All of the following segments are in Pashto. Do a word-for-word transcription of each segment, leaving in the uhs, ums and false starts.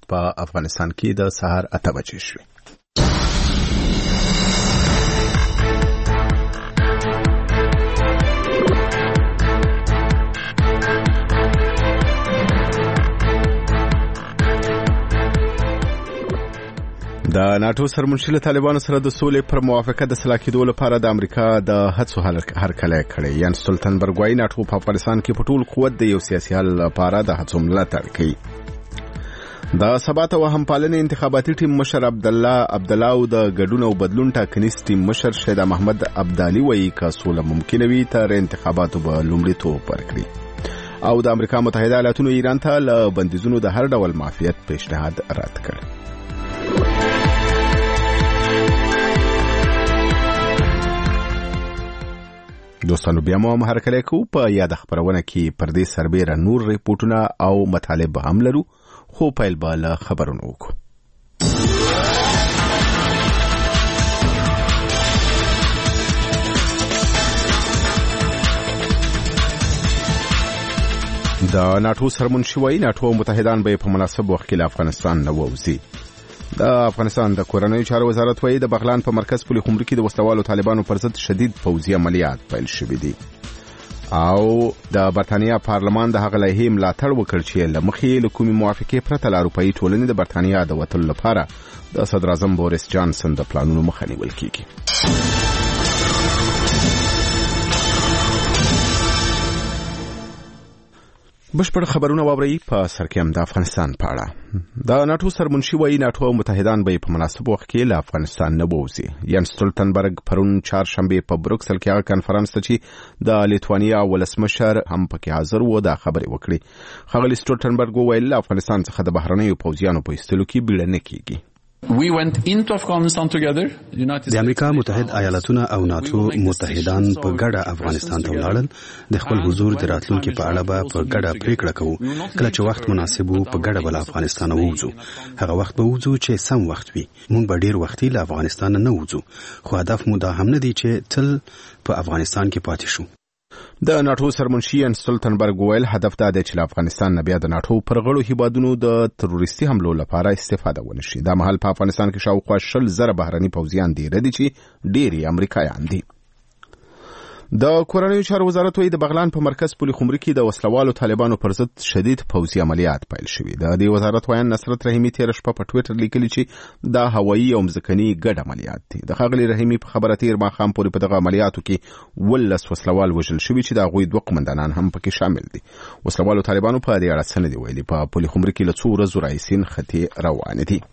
په افغانستان کې د سهار اته بجې شوې. د ناتو سرمنشي له طالبانو سره د سولې پر موافقه د سلا کېدو لپاره د امریکا د هڅو هرکلی کړی. یان سټولټنبرګ وايي ناتو په افغانستان کې په ټول قوت د یو سیاسي حل لپاره د هڅو ملاتړ کوي. د ثبات او همپالنې انتخاباتي ټیم مشر عبد الله عبدالله او د ګډون او بدلون ټاکنیز ټیم مشر شهدا محمد عبدالي وايي که سوله ممکنه وي تر انتخاباتو به لومړیتوب ورکړي. او د امریکا متحده ایالاتونو ایران ته له بندیزونو د هر ډول معافیت پیشنهاد رد کړ. دوستانو بیا مو هرکلی کوو. په یاد خبرونه کې پر دې سربېره نور ریپورتونه او مطالب هم لرو، خو پیل به له خبرونو وکړو. د ناتو سرمنشي وايي ناتو متحدان به په مناسب وخت کې له افغانستان نه ووځي. د افغانستان د کورنیو چارو وزارت وايي د بغلان په مرکز پولي خمري کې د وسلوالو طالبانو پر ضد شدید پوځي عملیات پیل شوي دي. او د برتانیا پارلمان د هغه لایحې ملاتړ وکړ چې له مخې له کومې موافقې پرته له اروپایي ټولنې د برتانیا د وتلو لپاره د صدر اعظم بوریس جانسن د پلانونو مخه نیول کیږي. بشپړ خبرونه واورئ. په سرکیم د افغانستان په اړه د ناتو سرمنشي وايي ناتو متحدان به په مناسب وخت کې له افغانستان نه ووځي. یان سټولټنبرګ پرون چهارشنبه په بروکسل کې هغه کانفرنس ته چې د لیتوانیا ولسمشر هم پکې حاضر و دا خبرې وکړي. ښاغلي سټولټنبرګ وویل له افغانستان څخه د بهرنیو پوځیانو په ایستلو کې بیړه نه کیږي. We went into Afghanistan together. د امریکا متحد ایالاتونه او ناتو متحدان په ګډه افغانستان ته ولاړل. د خپل حضور د راتلونکو په اړه به په ګډه پریکړه کوو. کله چې وخت مناسب وو په ګډه بل افغانستان ووځو. هغه وخت به وځو چې سم وخت وي. مونږ به ډیر وختي له افغانستان نه وځو. خو هدف مو دا هم نه دی چې تل په افغانستان کې پاتې شو. د ناتو سرمنشي یان سټولټنبرګ ویل هدف دا دی چې له افغانستان نه بیا د ناتو پر غړو هیوادونو د تروریستي حملو لپاره استفاده ونشي. دا مهال په افغانستان کې شاوخوا شل زره بهرني پوځیان دي ردي چې ډېری امریکایان دي. د کورنیو چارو وزارت وايي د بغلان په مرکز پولي خمري کې د وسلوالو طالبانو پر ضد شدید پوځي عملیات پیل شوي. د دې وزارت وایي نصرت رحیمي تیر شپه په ټویټر لیکلي چې دا هوایي او مځکني ګډ عملیات دي. د ښاغلي رحیمي په خبره تیر ماښام پورې په دغه عملیاتو کې ولس وسلوال وژل شوي چې د هغوی دوه قومندانان هم پکې شامل دي. وسلوالو طالبانو په دې اړه څه نه دي ویلي. په پولي خمري کې له څو ورځو راهیسې نښتې روانې دي.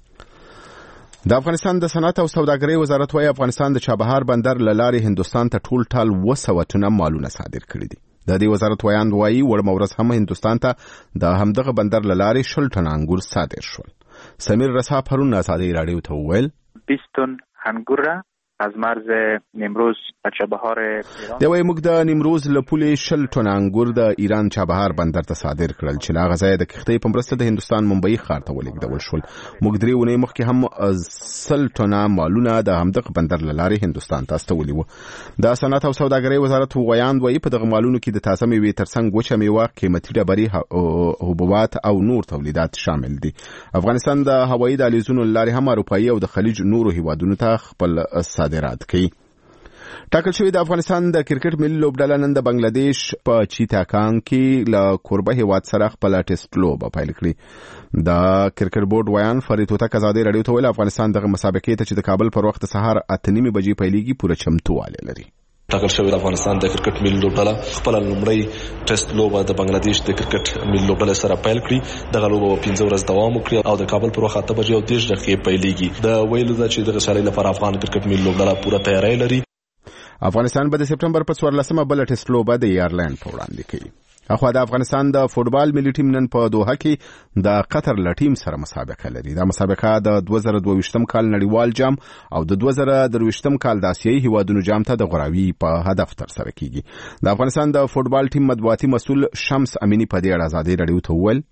د افغانستان د صنعت او سوداګرۍ وزارت وايي افغانستان د چابهار بندر له لارې هندوستان ته ټول ټال اوه سوه ټنه مالونه صادر کړي دي. د دې وزارت وایاند وايي وړمه ورځ هم هندوستان ته د همدغه بندر له لارې شل ټنه انګور صادر شول. سمیر رسا پرون ازادي رادیو ته وویل بیست ټن انګور از مرز نیمروز و چابهار ایران. دی وايي موږ د نیمروز له پولې شل ټنه انګور د ایران چابهار بندر ته صادر کړل چې له هغه ځایه د کښتۍ په مرسته د هندوستان ممبئی ښار ته ولېږدول شول. موږ درې اونۍ مخکې هم سل ټنه مالونه د همدغه بندر له لارې هندوستان ته استولي وو. د صنعت او سوداګرۍ وزارت وایاند وايي په دغه مالونو کې د تازه میوې ترڅنګ وچه میوه، قیمتي ډبرې، حبوبات او نور تولیدات شامل دي. افغانستان د هوایي دهلیزونو له لارې هم اروپایي او د خلیج نورو هیوادونو ته خپل صادرات کوي. ټاکل شوی د افغانستان د کرکټ ملي لوبډله نن د بنگلاديش په چیتاکان کې له کوربه هیواد سره خپل ټیسټ لوبه پیل کړې. د کرکټ بورډ ویان فرید هوتک ازادي رادیو ته ویل افغانستان دغه مسابقې ته چې د کابل پر وخت سهار اته نیمې بجې پیلېږي پوره چمتووالی لري. ټاکل شوی د افغانستان د کرکټ ملي لوبډله خپل لومړی ټیسټ لوبه د بنگلاديش د کرکټ ملي لوبډلې سره پیل کړي. دغه لوبه پنځه ورځې دوام وکړي او د کابل پر وخت اته بجې او دېرش دقیقې پیلېږي. د ویلو ده چې دغه سړی لپاره افغان کرکټ ملي لوبډله پوره تیاری لري. افغانستان به د سپټمبر په څوارلسمه بل ټیسټ لوبه د ایرلند په وړاندې کوي. اخوا د افغانستان د فوټبال ملي ټیم نن په دوحه کې د قطر له ټیم سره مسابقه لري. دا مسابقه د دوه زره دوه ویشتم کال نړیوال جام او د دوه زره درویشتم کال د اسیایي هیوادونو جام ته د غوراوي په هدف ترسره کیږي. د افغانستان د فوټبال ټیم مطبوعاتي مسؤل شمس امینی په دې اړه ازادي رادیو ته وویل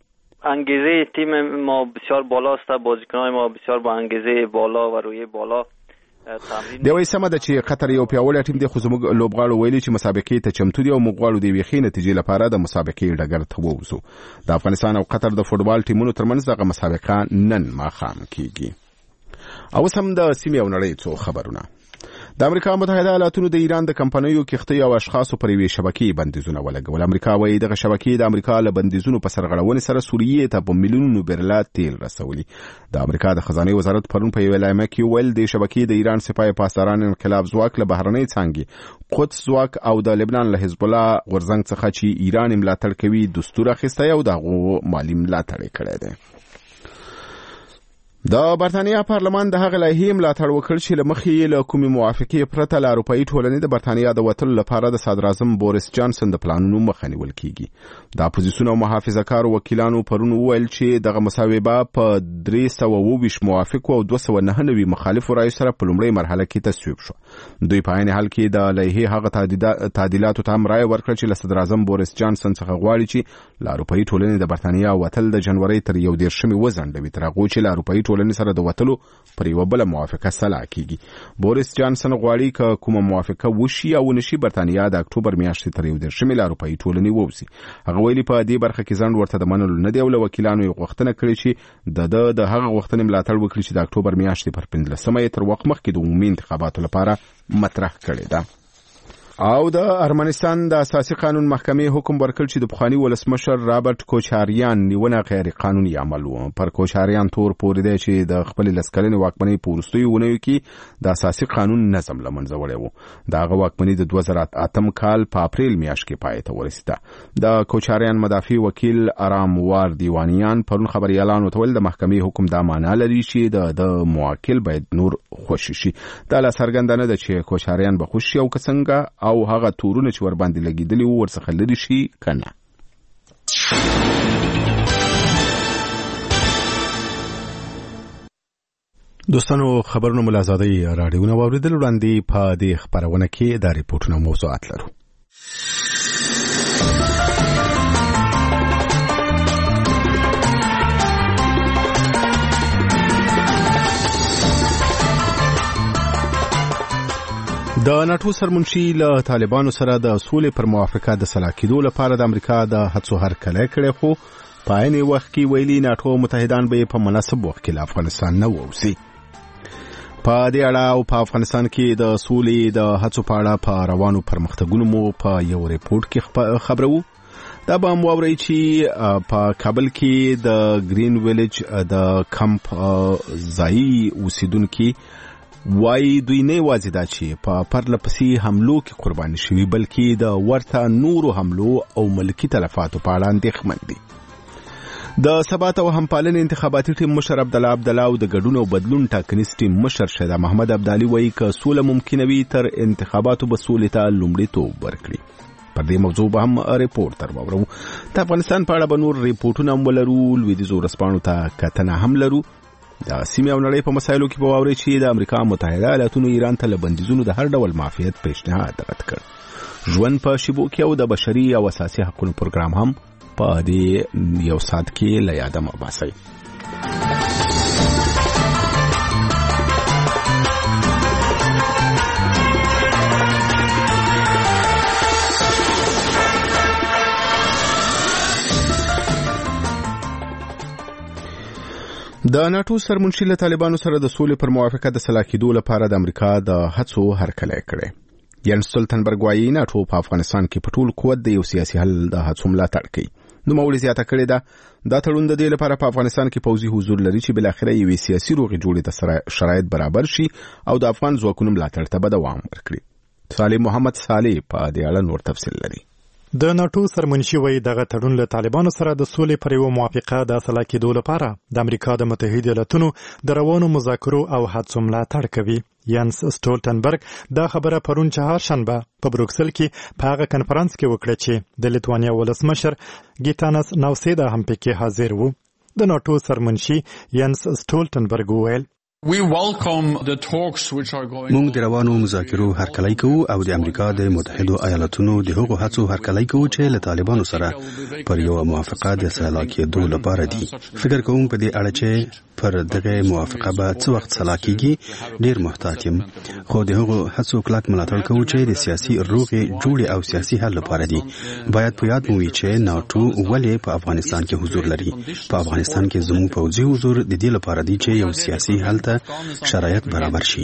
انگیزه تیم ما بسیار بالاست، بازیکنان ما بسیار با انگیزه بالا و روحیه بالا دی وایي سمه ده چې قطر یو پیاوړی ټیم دی، خو زموږ لوبغاړو ویلي چې مسابقې ته چمتو دي او موږ غواړو د یوې ښې نتیجې لپاره د مسابقې ډګر ته ووځو. د افغانستان او قطر د فوټبال ټیمونو ترمنځ دغه مسابقه نن ماښام کیږي. او اوس هم د سیمې او نړۍ څو خبرونه. د امریکا متحده ایالاتونو د ایران د کمپنیو کښتۍ او اشخاصو پر یوې شبکې بندیزونه ولګول. امریکا وایي دغه شبکې د امریکا له بندیزونو په سرغړونې سره سوریې ته په میلیونونو برله تیل رسولي. د امریکا د خزانه وزارت پرون په یوه اعلامیه کې ویل د شبکې د ایران سپاه پاسداران انقلاب ځواک له بهرنۍ څانګې قدس ځواک او د لبنان له حزب الله غورځنګ څخه چې ایران ملاتړ کوي دستور اخیستی او دغه مالی ملاتړ کړی دی. د برتانیا پارلمان د هغه لایحې ملاتړ وکړ چې له مخې له کومې موافقې پرته له اروپایي ټولنې د برتانیا د وتلو لپاره د صدراعظم بوریس جانسن د پلانونو مخه نیول کیږي. د اپوزیسیون او محافظه‌کارو وکیلانو پرون وویل چې دغه مصوبه په درې سوه اووه ویشت موافقو او دوه سوه نهه نوي مخالفو رایو سره په لومړۍ مرحله کې تصویب شو. دوی په عین حال کې د لایحې هغه تعدیلاتو ته هم رایه ورکړه چې له صدراعظم بوریس جانسن څخه غواړي چې له اروپایي ټولنې د برتانیا وتل د جنوري تر یو دېرشمې وځنډوي، تر هغو چې له اروپایي ټولنې سره د وتلو پر یوه بله موافقه سلا کیږي. بوریس جانسن غواړي که کومه موافقه وشي او ونشي برتانیا د اکتوبر میاشتې تر یو دېرشمې له اروپایي ټولنې ووځي. هغه ویلي په دې برخه کې ځنډ ورته د منلو نه دی او له وکیلانو یې غوښتنه کړې چې د ده د هغه غوښتنې ملاتړ وکړي چې د اکتوبر میاشتې پر پنځلسمه یې تر وخت مخکې د عمومي انتخاباتو لپاره مطرح کړې ده. او د ارمنستان د اساسي قانون محکمې حکم ورکړ چې د پخواني ولسمشر رابرټ کوچاریان نیونه غیر قانوني عمل و. پر کوچاریان تور پورې دی چې د خپل لسکلنې واکمنۍ په وروستیو اونیو کې د اساسي قانون نظم له منځه وړی و. د هغه واکمنۍ د دوه زره اتم کال په اپریل میاشت کې پای ته ورسېده. د کوچاریان مدافع وکیل ارام وار دیوانیان پرون خبریالانو ته ویل د محکمې حکم دا معنا لري چې د د موکل باید نور خوشي شي. دا لا څرګنده نه ده چې کوچاریان به خوشي او که څنګه او هغه تورونه چې ور باندې لګیدلی وو ورڅخه لري شي کنه. دوستانو خبرونه ملازادي راډیوونه واوریدل. وړاندې په دې خبرونه کې د ریپورتونو موضوعات لرو. د ناتو سرمنشي له طالبانو سره د سولې پر موافقه د سلا کېدو لپاره د امریکا د هڅو هرکلی کړی، خو په عین وخت کې ویلي ناتو متحدان به په مناسب وخت کې له افغانستان نه ووځي. په دې اړه او په افغانستان کې د سولې د هڅو په اړه په روانو پرمختګونو مو په یو ریپورت کې خبرو. دا به هم واورئ چې په کابل کې د گرین ویلیج د کمپ ځایي اوسیدونکي وای دوی نه یوازې دا چې په پرله پسې حملو کې قرباني شوي بلکې د ورته نورو حملو او ملکي تلفاتو په اړه اندېښمن دي. د ثبات او همپالنې انتخاباتي ټیم مشر عبدالله عبدالله او د ګډون او بدلون ټاکنیز ټیم مشر شهدا محمد عبدالي وایي که سوله ممکنه وي تر انتخاباتو به سولې ته لومړیتوب ورکړي. پر دې موضوع به هم ریپورت تر واورو. د افغانستان په اړه به نور ریپورټونه هم ولرو. لویدیځو ورځپاڼو ته کتنه هم لرو. د سیمې او نړۍ په مسایلو کې به واورئ چې د امریکا متحده ایالاتونو ایران ته له بندیزونو د هر ډول معافیت پیشنهاد رد کړ. ژوند په شیبو کې او د بشري او اساسي حقوقو پروګرام هم په دې یو ساعت کې له یاده مه باسئ. د ناتو سرمنشي له طالبانو سره د سولې پر موافقه د سلا کېدو لپاره د امریکا د هڅو هرکلی کړی. ینس سټولټنبرګ وایي ناتو په افغانستان کې په ټول قوت د یو سیاسي حل د هڅو ملاتړ کوي. نوموړي زیاته کړې ده دا تړون د دې لپاره په افغانستان کې پوځي حضور لري چې بالاخره یوې سیاسي روغې جوړې ته شرایط برابر شي او د افغان ځواکونو ملاتړ ته به دوام ورکړي. صالح محمد صالح په دې اړه نور تفصیل لري. د ناتو سرمنشي وایي دغه تړون له طالبانو سره د سولې پر یوه موافقه د حاصله کېدو لپاره د امریکا د متحده ایالاتونو د روانو مذاکرو او هڅو ملاتړ کوي. ینس سټولټنبرګ دا خبره پرون چهارشنبه په بروکسل کې په هغه کنفرانس کې وکړه چې د لیتوانیا ولسمشر ګیتانس ناوسیدا هم پکې حاضر و. د ناتو سرمنشي ینس سټولټنبرګ وویل We welcome the talks which are going موږ د روانو مذاکرو هرکلی کوو او د امریکا د متحدو ایالاتونو د هغو هڅو هرکلی کوو چې له طالبانو سره پر یو موافقه د سلا کېدو لپاره دي. فکر کوم په دې اړه چې پر دغه موافقه به څه وخت سلا کېږي ډېر محتاط یم، خو د هغو هڅو کلک ملاتړ کوو چې د سیاسي روغې جوړې او سیاسي حل لپاره دي. باید په یاد مو وي چې ناټو ولې په افغانستان کې حضور لري. په افغانستان کې زموږ پوځي حضور د دې لپاره دی چې یو سیاسي حل شرایط برابر شي.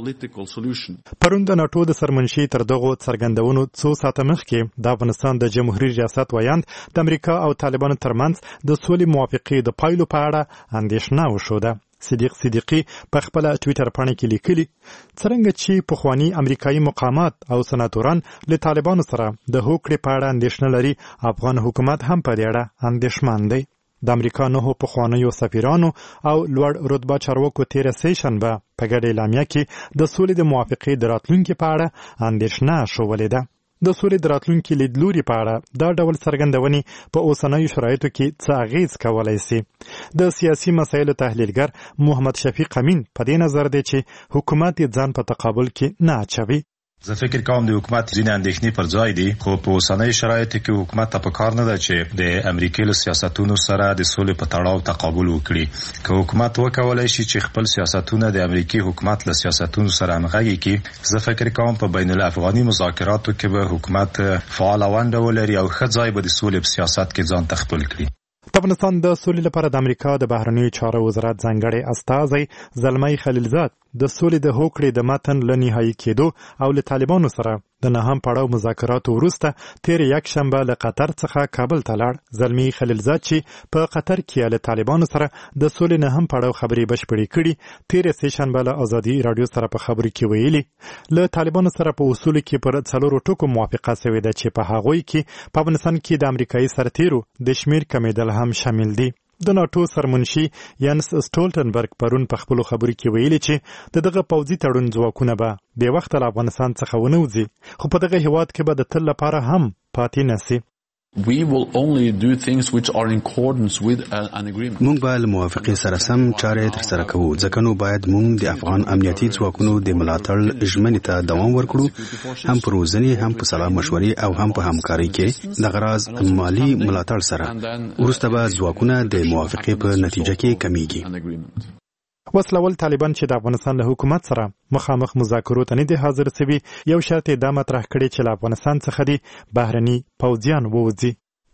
پرون د ناټو د سرمنشي تر دغو څرګندونو څو ساعته مخکې د افغانستان د جمهوریت ریاست ویاند د امریکا او طالبانو ترمنځ د سولې موافقې د پایلو په اړه اندېښنه وښوده. صدیق صدیقي په خپل ټویټر باندې کې لیکلي څرنګه چې پخوانی امریکایي مقامات او سناتوران له طالبانو سره د هوکړې په اړه اندېښنه لري، افغان حکومت هم په دې اړه اندېښمن دی. د امریکا نهو پخوانیو سفیرانو او لوړ رتبه چارواکو تیره سه شنبه په ګډه اعلامیه کې د سولې د موافقې د راتلونکي په اړه اندېښنه شولې ده. د سولې د راتلونکي لیدلوري په اړه دا ډول څرګندونې په اوسنیو شرایطو کې څه اغېز کولی سي. د سیاسي مسایلو تحلیلګر محمد شفیق امین په دې نظر دی چې حکومت یې ځان په تقابل کې نه اچوي. زه فکر کوم د حکومت ځینې اندېښنې پر ځای دي، خو په اوسنۍ شرایطو کې حکومت ته پکار نه ده چې د امریکې له سیاستونو سره د سولې په تړاو تقابل وکړي. که حکومت وکولای شي چې خپل سیاستونه د امریکې حکومت له سیاستونو سره همغږي کړي، زه فکر کوم په بین الافغاني مذاکراتو کې به حکومت فعاله ونډه ولري او ښه ځای به د سولې په سیاست کې ځان ته خپل کړي. د افغانستان د سولې لپاره د امریکا د بهرنیو چارو وزارت ځانګړی استازی زلمی خلیلزاد د سولې د هوکړې د متن له نهایي کېدو او له طالبانو سره د نهم پړاو مذاکراتو وروسته تیر یک شنبه له قطر څخه کابل ته لاړ. زلمی خلیلزاد چې په قطر کې له طالبانو سره د سولې نهم پړاو خبرې بشپړې کړي، تیر سه شنبه له ازادي رادیو سره په خبرو کې ویلي له طالبانو سره په اصول کې پر څلورو ټکو موافقه شوې ده چې په هغوی کې په افغانستان کې د امریکایي سرتیرو د شمیر کمیدل هم شامل دي. د ناټو سرمنشي یانس سټولټنبرګ پرون په خپلو خبرو کې ویلي چې د دغه پوځي تړون ځواکونه به بې وخته له افغانستان څخه ونه وځي، خو په دغه هېواد کې به د تل لپاره هم پاتې نه سي. We will only do things which are in accordance with an agreement. موږ به له موافقې سره سم چارې ترسره کوو، ځکه نو باید موږ د افغان امنیتي ځواکونو د ملاتړ ژمنې ته دوام ورکړو، هم په روزنې، هم په سلا مشورې او هم په همکارۍ کې د غراض مالی ملاتړ سره. وروسته به ځواکونه د موافقې په نتیجه کې کمیږي. وسلول طالبان چې د افغانستان له حکومت سره مخامخ مذاکرو ته نه دي حاضر سوي، یو شرط یې دا مطرح کړی چې له افغانستان څخه دي بهرني پوځیان ووځي.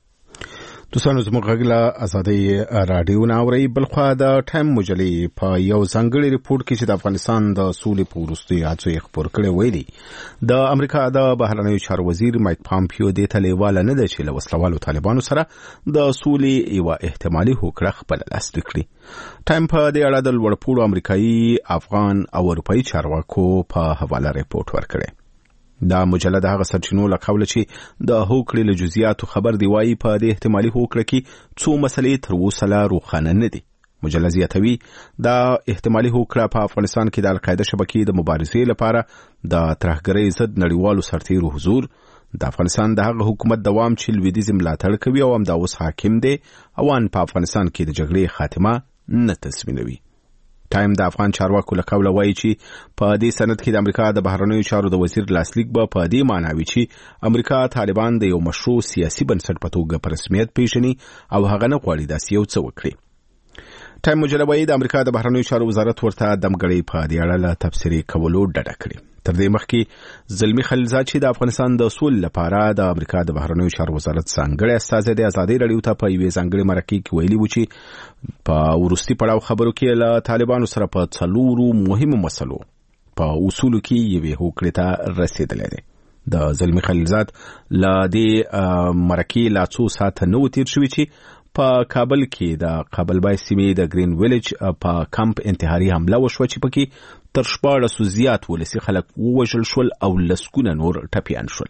دوستانو زموږ غږ له ازادۍ راډیو نه اورئ. بلخوا د ټایم مجلې په یو ځانګړي ریپورټ کې چې د افغانستان د سولې په وروستیو هڅو یې خپور کړی ویلي د امریکا د بهرنیو چارو وزیر مایک پامپیو دې ته لیواله نه ده چې له وسلوالو طالبانو سره د سولې یوه احتمالي هوکړه خپله لاسلیک کړي. ټایم په دې اړه د لوړپوړو امریکایي، افغان او اروپایي چارواکو په حواله ریپورټ ورکړی. دا مجله د هغه سرچینو له قوله چې د هوکړې له جزئیاتو خبر دی وایي په دې احتمالي هوکړه کې څو مسلې تر اوسه لا روښانه نه دي. مجله زیاتوي دا احتمالي هوکړه په افغانستان کې د القاعده شبکې د مبارزې لپاره د ترهګرۍ ضد نړیوالو سرتیرو حضور، د افغانستان د هغه حکومت دوام چې لویدیځ ملاتړ کوي او همدا اوس حاکم دی او ان په افغانستان کې د جګړې خاتمه نه تضمینوي. ټایم د افغان چارواکو له قوله وایي چې په دې سند کې د امریکا د بهرنیو چارو د وزیر لاسلیک به په دې معنی وي چې امریکا طالبان د یو مشروع سیاسي بنسټ په توګه په رسمیت پیژني او هغه نه غواړي داسې یو څه وکړي. ټایم مجله وایي د امریکا د بهرنیو چارو وزارت ورته دمګړۍ په دې اړه له تبصرې کولو ډډه کړې. تر دې مخکې زلمی خلیلزاد چې د افغانستان د سولې لپاره د امریکا د بهرنیو چارو وزارت ځانګړی استازی د ازادۍ راډیو ته په یوې ځانګړې مرکې کې ویلي و چې په وروستي پړاو خبرو کې له طالبانو سره په څلورو مهمو مسلو په اصولو کې یوې هوکړې ته رسېدلی دی. د زلمی خلیلزاد له دې مرکې لا څو ساعته نه و تیر شوي چې په کابل کې د کابلبای سیمې د گرین ویلج په کمپ انتحاري حمله وشوه چې پکې تر شپاړسو زیات ولسي خلک ووژل شول او لسګونه نور ټپیان شول.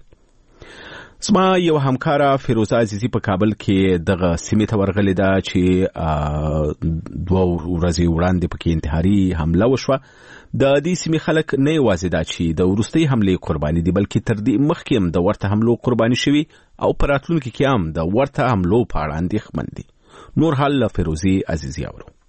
زما یو همکاره فیروزه عزیزي په کابل کې دغه سیمې ته ورغلې ده چې دوه ورځې وړاندې پکې انتحاري حمله وشوه. د دې سیمې خلک نه یوازې دا چې د وروستۍ حملې قرباني دي بلکې تر دې مخکې هم د ورته حملو قرباني شوي او په راتلونکي کې هم د ورته حملو په اړه اندېښمن دي. نور حال له فیروزې عزیزي اورو.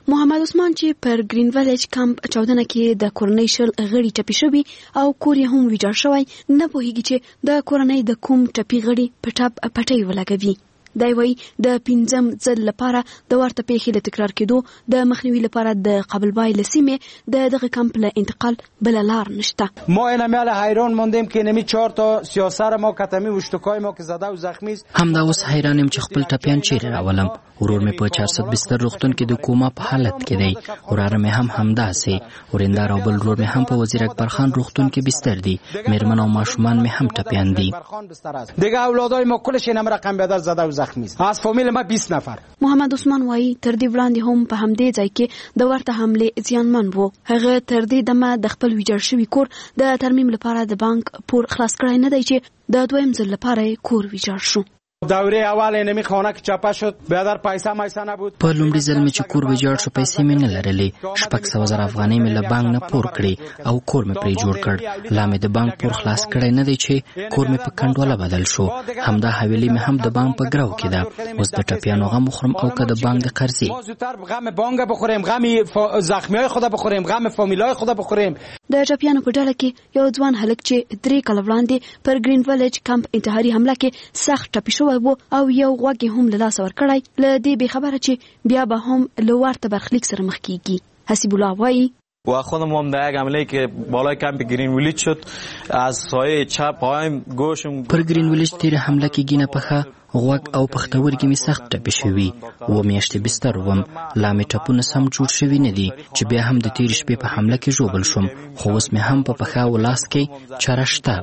محمد عثمان چې پر گرین ویلیج کمپ چاودنه کې د کورنۍ شل غړي ټپي شوي او کور یې هم ویجاړ شوی نه پوهیږي چې د کورنۍ د کوم ټپي غړي په ټپ پټۍ ولګوي. دی وایي د پنځم ځل لپاره د ورته پیښې له تکرار کېدو د مخنیوي لپاره د قابلبای له سیمې د دغه کمپ له انتقال بله لار نشته. ما این میل حیران موندیم که نمی چهار تا سیاسر ما کتمی وشتکای ما که زده و زخمی است. همدا اوس حیران یم چې خپل ټپیان چیرې راولم. ورور مې په چهارصد بستر روغتون کې د کوما په حالت کې دی. وراره مې هم همداسې. ورېندار او بل ورور مې هم په وزیر اکبر خان روغتون کې بستر دي. مېرمن او ماشومان مې هم ټپیان دي. دیگه اولادای ما کلش این رقم بدر زده و زخمی است. از فامیل ما بیست نفر. محمد عثمان وایي تر دې وړاندې هم په همدې ځای کې د ورته حملې زیانمن وو. هغه تر دې دمه د خپل ویجاړ شوي کور د ترمیم لپاره د بانک پور خلاص کړی نه دی چې د دویم ځل لپاره کور ویجاړ شو. دوره اول نمی خانه که چاپه شد بیادر پیسه مایسه نبود. په لومړي ځل مې چې کور ویجاړ شو پیسې مې نه لرلې. شپږ سوه زره افغانۍ مې له بانک نه پور کړې او کور مې پرې جوړ کړ. لا مې د بانک پور خلاص کړی نه دی چې کور مې په کنډواله بدل شو. همدا حویلي مې هم د بانک په ګرو کې ده. اوس د ټپیانو غم وخورم او که د بانک د قرضې. زودتر غم بانک بخوریم، غم زخمیای خود بخوریم، غم فامیلای خود بخوریم. د ټپیانو په ډله کې یو ځوان هلک چې درې کاله وړاندې پر گرین ویلیج کمپ انتحاري حمله کې سخت ټپي شوی و او یو غوږ هم له لاسه ورکړی، له دې بې خبره چې بیا به هم له ورته برخلیک سره مخ کیږي. حسیب الله وایي و خودم هم در یک حمله که بالای کمپ گرین ویلیج شد از سایه چپ پایم گوشم پر گرین ویلیج تیر حمله کې گینه پخه غوږ او پښتورګي مې سخت ټپي شوي و میاشتې بستر وم. لا مې ټپونه سم جوړ شوي نه دي چې بیا هم د تېرې شپې په حمله کې ژوبل شوم، خو اوس مې هم په پښه او لاس کې چاره شته.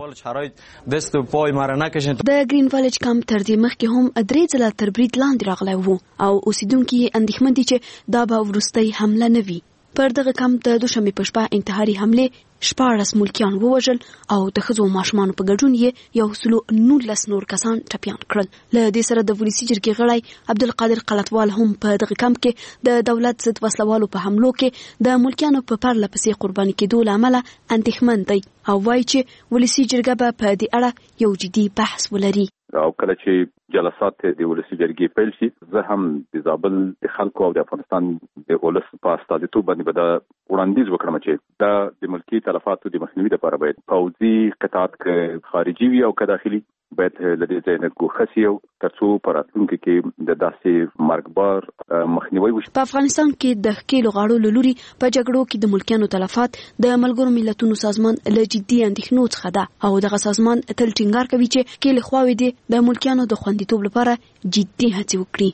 د گرین ویلیج کمپ تر دې مخکې هم درې ځله تر برید لاندې راغلی و او اوسیدونکي یې اندېښمن دي چې دا به وروستۍ حمله نه وي. پر دغه کمپ د دوشنبې په شپه انتحاري حملې شپاړس ملکیان ووژل او د ښځو او ماشومانو په ګډون یې یو سلو نولس نور کسان ټپیان کړل. له دې سره د ولسي جرګې غړی عبدالقادر قلتوال هم په دغه کمپ کې د دولت ضد وسلوالو په حملو کې د ملکیانو په پرله پسې قرباني کېدو له امله اندېښمن دی او وایي چې ولسي جرګه به په دې اړه یو جدي بحث ولري. او کله چې جلسات د ولسي جرګې پیل شي، زه هم د زابل د خلکو او د افغانستان د ولس په استازیتوب باندې به دا وړاندیز وکړم چې دا د ملکي تلفاتو د مخنیوي لپاره باید پوځي قطعات که خارجي وي او که داخلي باید له دې ځای نه ګوښه سي او تر څو په راتلونکي کې د داسې مرګبار مخنیوي وشي. په افغانستان کې د ښکېلو غاړو له لوري په جګړو کې د ملکیانو تلفات د ملګرو ملتونو سازمان له جدي اندېښنو څخه ده او دغه سازمان تل ټینګار کوي چې ښکېلې خواوې دې د ملکیانو د خوندیتوب لپاره جدي هڅې وکړي.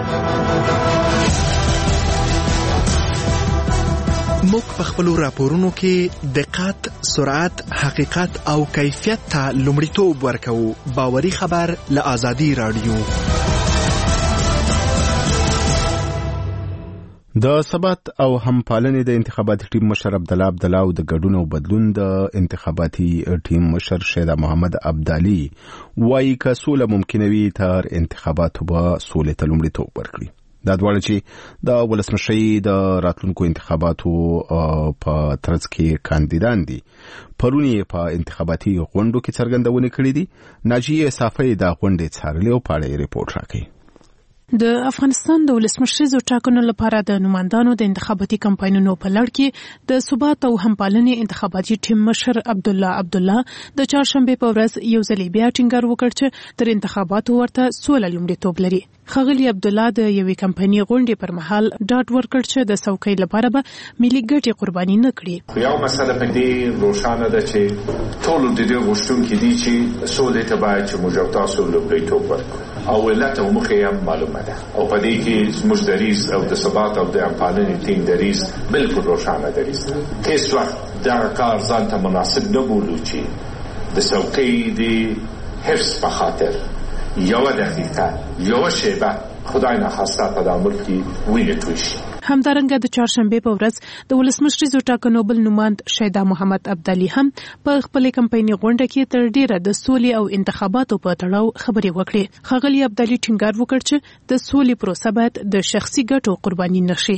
موږ په خپلو راپورونو کې دقت، سرعت، حقیقت او کیفیت ته لومړیتوب ورکوو. باوري خبر له آزادي رادیو. د ثبات او همپالنې د انتخاباتي ټیم مشر عبدالله عبدالله او د ګډون او بدلون د انتخاباتي ټیم مشر شیدا محمد عبدالي وایي که سوله ممکنه وي تر انتخاباتو به سولې ته لومړیتوب ورکړي. دا دواړه چې د ولسمشرۍ د راتلونکو انتخاباتو په ترڅ کې کاندیدان دي پرون یې په انتخاباتي غونډو کې څرګندونه کړې دي. ناجیه صافی دا غونډې څارلې او په اړه ریپورت راکړي. د افغانستان د ولسمشریزو ټاکنو لپاره د نمائندانو د انتخاباتي کمپاینونو په لړ کې د ثبات او همپالنې انتخاباتي ټیم مشر عبدالله عبدالله د چهارشنبه په ورځ یو ځل بیا ټینګار وکړ چې تر انتخاباتو ورته سوله لومړیتوب لري. ښاغلي عبدالله د یوې کمپایني غونډې پر مهال ډاډ ورکړ چې د څوکۍ لپاره به ملي ګټې قرباني نه کړي. یو مسله په دې روښانه ده چې ټول د دې غوښتونکي دي چې سولې ته باید چې موږ تاسو لومړیتوب ورکړو او علت او موخه یې معلومه ده او په دې کې زموږ دریځ او د ثبات او د همپالنې ټیم دریځ بالکل روښانه دریځ ده. هیڅ وخت دغه کار ځان ته مناسب نه بولو چې د څوکۍ د حفظ په خاطر یو دقیقه یو شیبه خدای نخواسته په دې ملک کې وینې توی شي. همدارنګه د چهارشنبه په ورځ د ولسمشریزو ټاکنو بل نمائند شیدا محمد عبدالي هم په خپل کمپایني غونډه کې تر ډیره د سولې او انتخاباتو په تړاو خبرې وکړې. ښاغلي عبدالي ټینګار وکړ چې د سولې پروسه باید د شخصي ګټو قرباني نشي.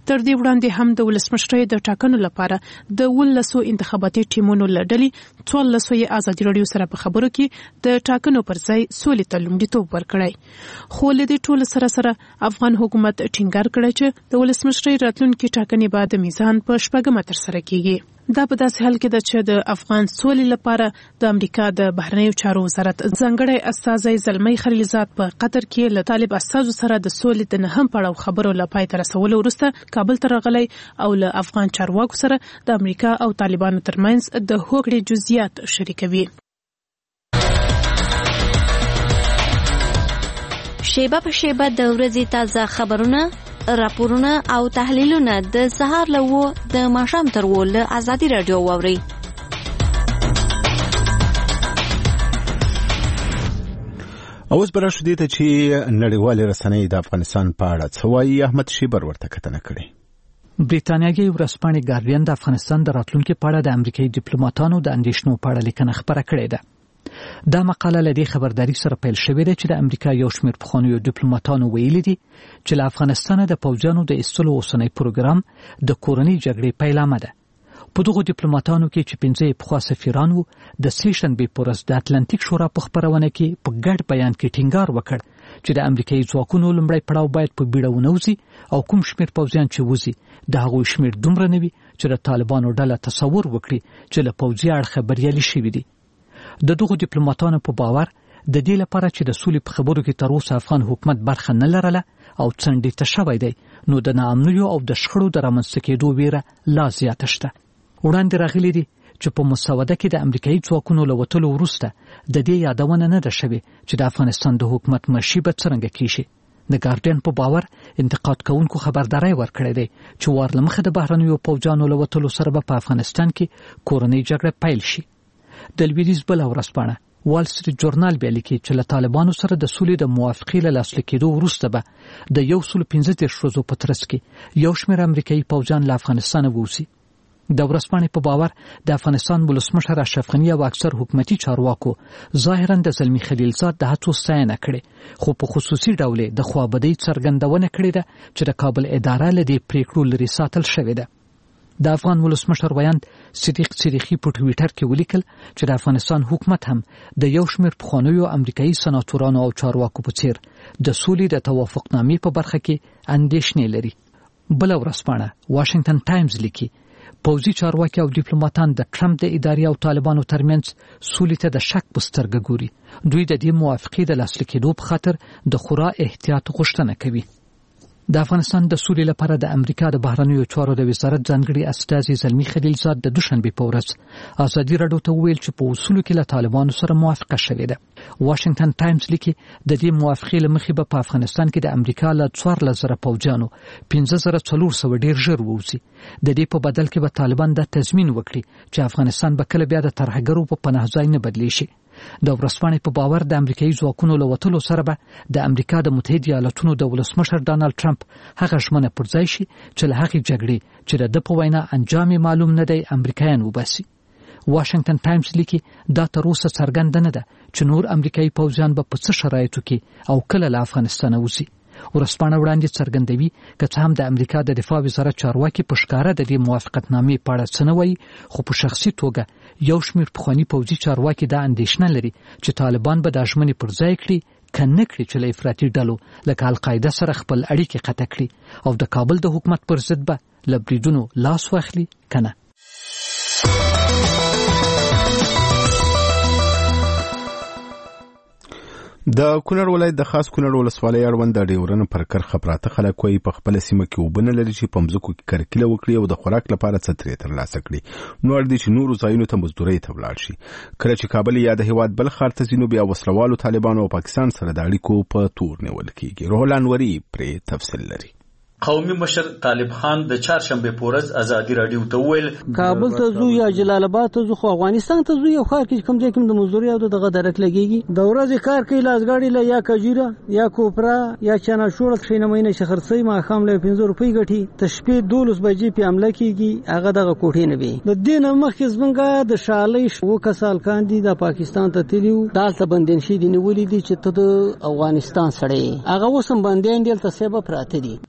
تر دې وړاندې هم د ولسمشرۍ د ټاکنو لپاره د ولسو انتخاباتي ټیمونو لړلې څوارلسو یې ازادي راډیو سره په خبرو کې د ټاکنو پر ځای سولې ته لومړیتوب ورکړی، خو له دې ټولو سره سره افغان حکومت ټینګار کړی چې د ولسمشرۍ راتلونکي ټاکنې به د میزان په شپږمه ترسره کیږي. دا په داسې حال کې ده چې د افغان سولې لپاره د امریکا د بهرنیو چارو وزارت ځانګړی استازی زلمی خلیلزاد په قطر کې له طالب استازو سره د سولې د نهم پړاو خبرو لپاره تر رسولو وروسته کابل ته راغلی او له افغان چارواکو سره د امریکا او طالبانو ترمنځ د هوکړې جزئیات شریکوي. شیبه په شیبه د ورځې تازه خبرونه، راپورونه او تحلیلونه د سهار لوو د ماښام تر وو له ازادي راډیو واوري. اوس براشو دي ته چې نړیوالې رسنۍ د افغانستان په اړه څه وایي. احمد شیبر ورته کتنه کړې. بریتانیايي ورځپاڼې ګارډین د افغانستان د راتلونکي په اړه د امریکایي ډیپلوماټانو د اندېښنو په اړه لیکنه خپره کړې ده. دا مقاله له دې خبرداري سره پیل شوې ده چې د امریکا یو شمېر پخوانیو ډیپلوماټانو ویلي دي چې له افغانستان د پوځیانو د ایستلو اوسنی پروګرام د کورنۍ جګړې پیلامه ده. په دغو ډیپلوماټانو کې چې پنځه یې پخوا سفیران وو، د سې شنبې په ورځ د اتلانتیک شورا په خپرونه کې په ګډ بیان کې ټینګار وکړ چې د امریکایي ځواکونو لومړی پړاو باید په بیړه ونوځي او کوم شمېر پوځیان چې وځي د هغوی شمېر دومره نه وي چې د طالبانو ډله تصور وکړي چې له پوځي اړخه بریالي شوي دي. د دغو ډیپلوماټانو په باور د دې لپاره چې د سولې په خبرو کې تر اوسه افغان حکومت برخه نه لرله او څنډې ته شوی دی، نو د ناامنیو او د شخړو د رامنځته کېدو ویره لا زیاته شته. وړاندې راغلي دي چې په مسوده کې د امریکایي ځواکونو له وتلو وروسته د دې یادونه نه ده شوې چې د افغانستان د حکومت مشي به څرنګه کیږي. د ګارډین په باور انتقاد کوونکو خبرداري ورکړې ده چې وار له مخه د بهرنیو پوځیانو له وتلو سره به په افغانستان کې کورنۍ جګړه پیل شي. د لویدیځ بله ورځپاڼه وال سټریټ جورنال بیا لیکي چې له طالبانو سره د سولې د موافقې له لاسلیک کېدو وروسته به د یو سل پنځه دېرش ورځو په ترڅ کې یو شمېر امریکایي پوځیان له افغانستانه ووځي. د ورځپاڼې په باور د افغانستان ولسمشر اشرف غني او اکثر حکومتي چارواکو ظاهرا د زلمی خلیلزاد د هڅو ستاینه کړې، خو په خصوصي ډول د خوابدۍ څرګندونه کړې ده چې د کابل اداره له دې پریکړو لرې ساتل شوې ده. د افغان ولسمشر ویاند صدیق صدیقی په ټویټر کې ولیکل چې د افغانستان حکومت هم د یو شمېر پخوانیو امریکایي سناتورانو او چارواکو په څیر د سولې د توافقنامې په برخه کې اندېښنې لري. بله ورځپاڼه واشنگټن ټایمز لیکي پوځي چارواکي او ډیپلوماټان د ټرمپ د ادارې او طالبانو ترمنځ سولې ته د شک په سترګه ګوري. دوی د دې موافقې د لاسلیک کېدو په خاطر د خورا احتیاط غوښتنه کوي. د افغانستان د سولې لپاره د امریکا د بهرنیو چارو د وزارت ځانګړي استازي زلمی خلیلزاد د دوشنبې په ورځ ازادي راډیو ته وویل چې په اصولو کې له طالبانو سره موافقه شوې ده. واشنگټن ټایمز لیکي د دې موافقې له مخې به په افغانستان کې د امریکا له څوارلس زره پوځیانو پنځه زره څلور سوه ډېر ژر ووځي. د دې په بدل کې به طالبان دا تضمین وکړي چې افغانستان به کله بیا د ترهګرو په پناه ځای نه بدلی شي. د ورځپاڼې په باور د امریکایي ځواکونو له وتلو سره به د امریکا د متحده ایالاتونو د ولسمشر ډانلډ ټرمپ هغه ژمنه پر ځای شي چې له هغې جګړې چې د ده په وینا انجام معلوم نه دی امریکایان وباسي. واشنگټن ټایمز لیکي دا تر اوسه څرګنده نه ده چې نور امریکایي پوځیان به په څه شرایطو کې او کله له افغانستانه وځي. ورځپاڼه وړاندې څرګندوي که څه هم د امریکا د دفاع وزارت چارواکي په ښکاره د دې موافقتنامې په اړه څه نه وایي، خو په شخصي توګه یو شمېر پخواني پوځي چارواکي دا اندېښنه لري چې طالبان به دا ژمنې پر ځای کړي که نه کړي چې له افراطي ډلو لکه القاعده سره خپل اړیکې قطع کړي او د کابل د حکومت پر ضد به له بریدونو لاس واخلي که نه. د کونړ ولایت د خاص کونړ ولسوالۍ اړوند د ډیورن پر کرخه پراته خلک وایي په خپل سیمه کې اوبه نه لري چې په مځکو کې کرکیله وکړي او د خوراک لپاره څه ترې ترلاسه کړي. نو اړ دي چې نورو ځایونو ته مزدورۍ ته ولاړ شي. کله چې کابل یا د هیواد بل ښار ته ځي نو بیا وسلوالو طالبانو او پاکستان سره د اړیکو په تور نیول کېږي. روح الانوري پرې تفصیل لري. قومي مشر طالب خان د چهارشنبه په ورځ ازادي راډیو ته ویل کابل ته زو یا جلال آباد ته زو خو افغانستان ته زو یو خار کې کوم ځای کې د مزدوري او دغه درک لګيږي. د ورځې کار کوي لازګاړي له یا کجیره یا کوپرا یا چنا شوړ خینه مینه شخرسي ما خام له پنځه روپۍ غټي ته شپې دولس بجې په عمله کېږي. هغه دغه کوټې نه وي. د دین مخکې زمونږه د شالۍ شو کسال کاندي د پاکستان ته تلیو دالته بندین شي دي نیولې دي چې ته د افغانستان سره هغه وسم بندین دلته سبب پراته دي. دوی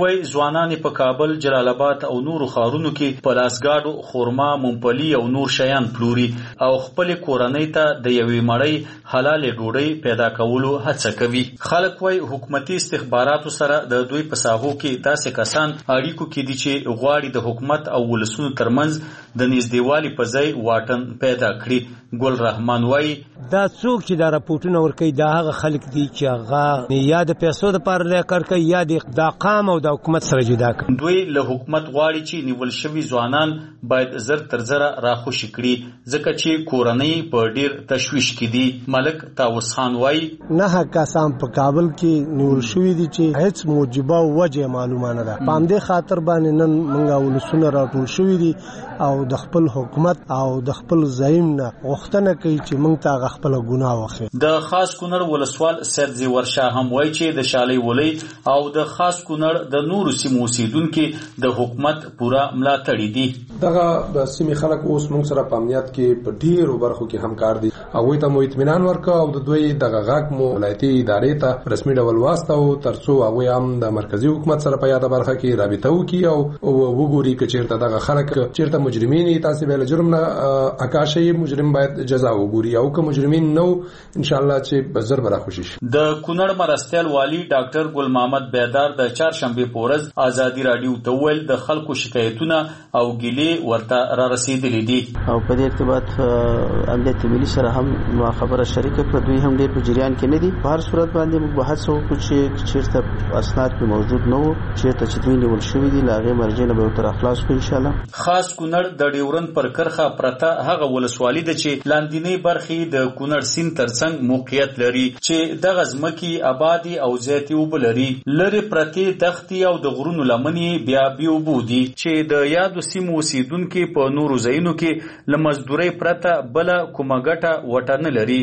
وای ځوانان په کابل، جلال آباد او نورو ښارونو کې په لاسګاډو خورما، ممپلی او نور شیان پلوري او خپل کورنۍ ته د یوې مړۍ حلال ډوډۍ پیدا کولو هڅه کوي. خلک وای حکومتي استخباراتو سره د دوی په ساحو کې داسې کسان اړیکو کې دي چې غواړي د حکومت او ولسونو ترمنځ د نږدېوالي په ځای واټن پیدا کړي. ګل رحمان وای دا څوک چې دا راپورټونه ورکوي دا هغه خلک دي چې هغه یا د پیسو لپاره کار کوي یا د قام او د حکومت سره جدا کوي. دوی له حکومت غواړي چې نیول شوي ځوانان باید زر تر زره راخوشي کړي ځکه چې کورنۍ په ډیر تشویش کې دي. ملک طاووس خان وای نه کسان په کابل کې نیول شوي دي چې هیڅ موجبه وجه معلومه نه ده. په همدې خاطر باندې نن موږ ولسونه راټول شوي دي او د خپل حکومت او د خپل زعیم نه غوښتنه کوي چې موږ ته خپل ګناه وخی. د خاص کونړ ولسوال سید زیور شاه هم وایي چې د شالۍ ولي او د خاص کونړ د نورو سیمو اوسیدونکو د حکومت پوره ملاتړ دي. دغه د سیمې خلک اوس موږ سره په امنیت کې په ډیرو برخو کې همکار دي. هغوی ته مو اطمینان ورکړ او د دوی دغه غږ مو ولایتي ادارې ته رسمي ډول واستو ترڅو هغوی هم د مرکزی حکومت سره په یاده برخه کې رابطه وکړي او وګوري چې چیرته دغه خلک چیرته مجرمین تاسو به له جرم نه اکاشي مجرم باید جزا وګوري او که مجرمین نو ان شاء الله چې بزر برا خوشی شي. د کونړ مرستیال والی ډاکټر ګل محمد بیدار د چهارشنبه پورز آزادی رادیو ته ویل د خلکو شکایتونه او ګیلې ورته را رسیدلې دي او په دې ارتباط امنیت ملي سره هم خبره شریکه کړه. دوی هم ډېر په جریان کې نه دي. په هر صورت باندې موږ بحث وکړو چې چیرته اسناد په موجود نه وو چیرته چې دوی نیول شوي دي لاغې مرجع نه به تر اخلاص کو ان شاء الله. خاص کونړ د ډیورن پر کرخه پرته هغه ولسوالي ده چې لاندینی برخې د کونړ سیند ترڅنګ موقعیت لري چې دغه ځمکې آبادي او زیاتې اوبه لري. لرې پرتې دښتې او د غرونو لمنې بیا بیا اوبه دي چې د یادو سیمو اوسیدونکو په نورو ځایونو کې له مزدورۍ پرته بله کومه ګټه وټه نه لري.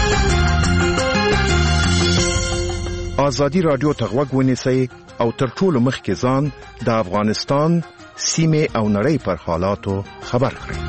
آزادی رادیو ته غوږ ونیسئ او تر ټولو مخکې ځان د افغانستان سیمې او نړۍ پر حالاتو خبر کړئ.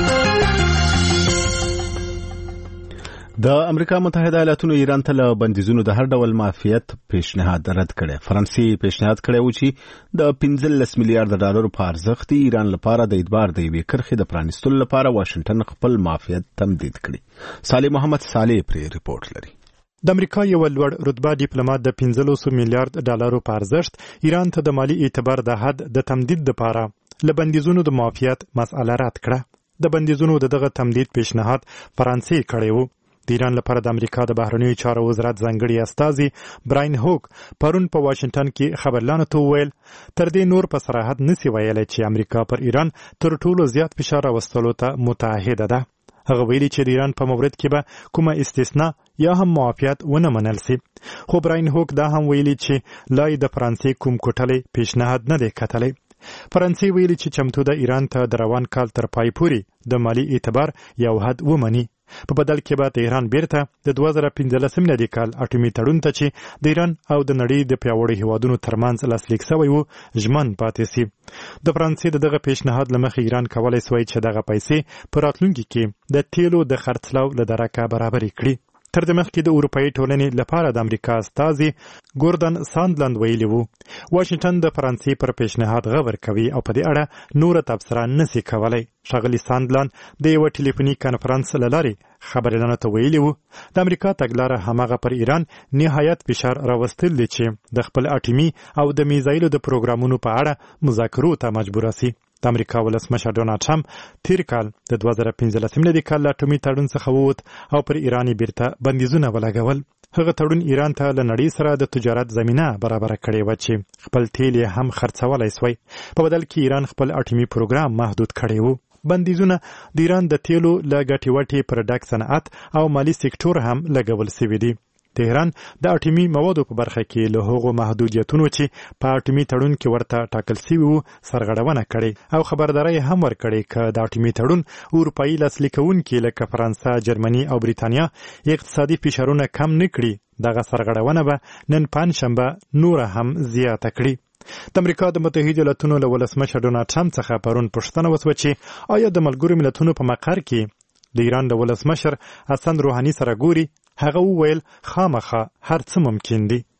د امریکا متحده ایالاتونو ایران ته له بندیزونو د هر ډول معافیت پیشنهاد رد کړي. فرانسې پیشنهاد کړی و چې د پنځلس میلیارډ ډالرو په ارزښت ایران لپاره د اعتبار د یوې کرښې د پرانیستلو لپاره واشنگټن خپل معافیت تمدید کړي. صالح محمد صالح پرې ریپورت لري. د امریکا یو لوړ رتبه ډیپلوماټ د پنځلس میلیارډ ډالرو په ارزښت ایران ته د مالی اعتبار د حد د تمدید لپاره له بندیزونو د معافیت مسأله رد کړه. د بندیزونو د دغه تمدید پیشنهاد فرانسې کړی و. د ایران لپاره د امریکا د بهرنیو چارو وزارت ځانګړي استازي براین هوک پرون په واشنگټن کې خبرلانو ته وویل تر دې نور په صراحت نسی ویلی چې امریکا پر ایران تر ټولو زیات فشار راوستلو ته متعهده ده. هغه ویلي چې د ایران په مورد کې به کومه استثناء یا هم معافیت ونه منل سي. خو براین هوک دا هم ویلي چې لا د فرانسې کوم کوټلې پیشنهاد نه دی کتلی. فرانسې ویلي چې چمتو ده ایران ته د روان کال تر پای پورې د مالی اعتبار یو حد ومني. په بدل کې به د ایران بیرته د دوه زره پنځلسم میلادي کال اټومي تړون ته چې د ایران او د نړۍ د پیاوړو هیوادونو ترمنځ لاسلیک شوی و ژمن پاتې سي. د فرانسې د دغه پیشنهاد له مخې ایران کولی سوی چې دغه پیسې په راتلونکي کې د تیلو د خرڅلاو له درکه برابرې کړي. تر دې مخکې د اروپایي ټولنې لپاره د امریکا استازي ګوردن ساندلند ویلي وو واشنگټن د فرانسې پر پیشنهاد غور کوي او په دې اړه نور تبصره نشي کولی. ښاغلي ساندلند د یو ټلیفوني کانفرنس له لارې خبريالانو ته ویلي وو د امریکا تګلاره هماغه پر ایران نهایت فشار راوستل دي چې د خپل اټومي او د میزایلو د پروګرامونو په اړه مذاکرو ته مجبور سي. د امریکا ولسمشر ډونالډ ټرمپ تیر کال د دوه زره پنځلسم میلادي کال له اټومي تړون څخه ووت او پر ایران بیرته بندیزونه ولګول. هغه تړون ایران ته له نړۍ سره د تجارت زمینه برابر کړې و چې خپل تیل هم خرڅولای سوی. په بدل کې ایران خپل اټومي پروګرام محدود کړی و. بندیزونه د ایران د تیلو له ګټې وټې پر ډک صنعت او مالی سکتور هم لګول سوي دي. تهران د اټومي موادو په برخه کې له هغو محدودیتونو چې په اټومي تړون کې ورته ټاکل شوي وو سرغړونه کړې او خبرداری هم ورکړې چې د اټومي تړون اروپایي لاسلیکونکي لکه فرانسه، جرمني او بریتانیا اقتصادي فشارونه کم نه کړي دغه سرغړونه به نن پنجشنبه نوره هم زیاته کړي. د امریکا د متحده ایالاتونو له ولسمشر ډونالډ ټرمپ څخه پرون پوښتنه وشوه چې آیا د ملګرو ملتونو په مقر کې د ایران د ولسمشر حسن روحاني سره ګوري. هغه وویل خامخا هر څه ممکن دي.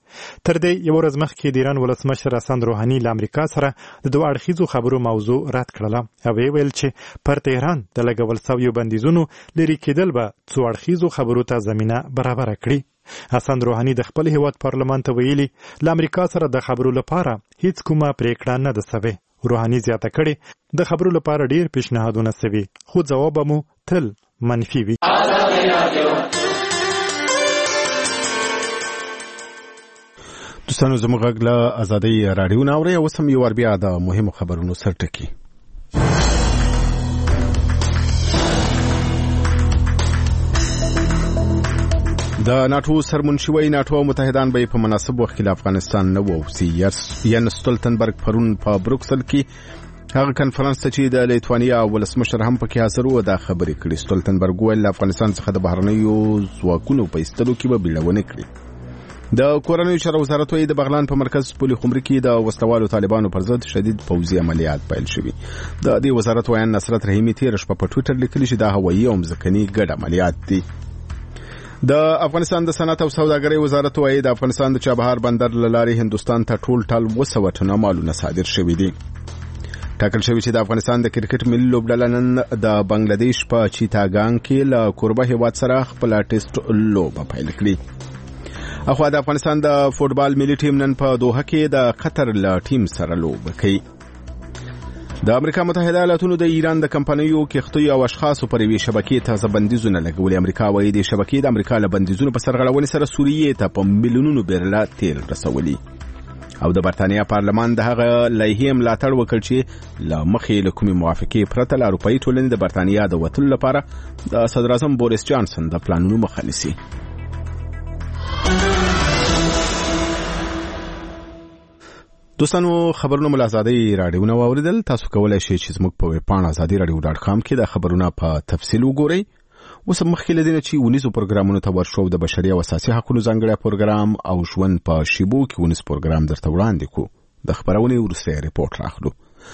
تر دې یو ورځ مخکې د ایران ولسمشر حسن روحاني له امریکا سره د دوه اړخیزو خبرو موضوع رد کړله او ویل چې پر تهران د لګول شویو بندیزونو لرې کېدل به څو اړخیزو خبرو ته زمینه برابره کړي. حسن روحاني د خپل هیواد پارلمان ته ویلي له امریکا سره د خبرو لپاره هیڅ کومه پریکړه نه ده سوې. روحاني زیاته کړي د خبرو لپاره ډیر پیشنهادونه سوي خو ځواب مو تل منفي وي. دوستانو زموږ غږ له ازادۍ راډیو نه اورئ. اوس هم یو ور بیا د مهمو خبرونو سرټکي. د ناتو سرمنشي ناتو او متحدان به په مناسب وخت کې افغانستان نه ووسی. ین ستولتنبرګ پرون په بروکسل کې هغه کنفرانس ته چې د لیتوانیا ولسمشر هم پکې حاضر و دا خبرې کړې. ستولتنبرګ ویل افغانستان څخه د بهرنیو ځواکونو په ایستلو کې به بیړونه کړي. د کورنیو چارو وزارت وايي د بغلان په مرکز پولي خمري کې د وسلوالو طالبانو پر ضد شدید پوځي عملیات پیل شوي. د دې وزارت وایي نصرت رحیمي تیر شپه په ټوئیټر لیکلي چې دا هوایي او ځمکني ګډ عملیات دي. د افغانستان د صنعت او سوداګرۍ وزارت وايي د افغانستان د چابهار بندر له لارې هندستان ته ټول ټال وسوه ټنه مالونه صادر شوي دي. ټاکل شوی چې د افغانستان د کرکټ ملي لوبډله نن د بنگلاديش په چیتاګان کې له کوربه هیواد سره خپل ټیسټ لوبه پیل کړي. اخوا د افغانستان د فوټبال ملي ټیم نن په دوحه کې د قطر له ټیم سره لوبه کوي. د امریکا متحده ایالاتونو د ایران د کمپنیو کښتیو او اشخاصو پر یوې شبکې تازه بندیزونه لګولي. امریکا وايي د شبکې د امریکا له بندیزونو په سرغړونې سره سوریې ته په میلیونونو بیرله تیل رسولي. او د برتانیا پارلمان د هغه لایحې ملاتړ وکړ چې له مخې له کومې موافقې پرته له اروپایي ټولنې د برتانیا د وتلو لپاره د صدراعظم بوریس جانسن د پلانونو مخه نیسي. دوستانو خبرونه مل ازادۍ راډیو نو اوریدل. تاسو کولای شئ چې زموږ په ویب پاڼه ازادۍ راډیو ډاټ کام کې د خبرونه په تفصیل وګورئ. اوس مخکې لدینه چې ونیزو پروګرامونو ته ورشو د بشري او اساسي حقوقو ځانګړی پروګرام او ژوند په شیبو کې ونیز پروګرام درته وړاندې کو. د خبرونې ورسته ریپورت راخلو.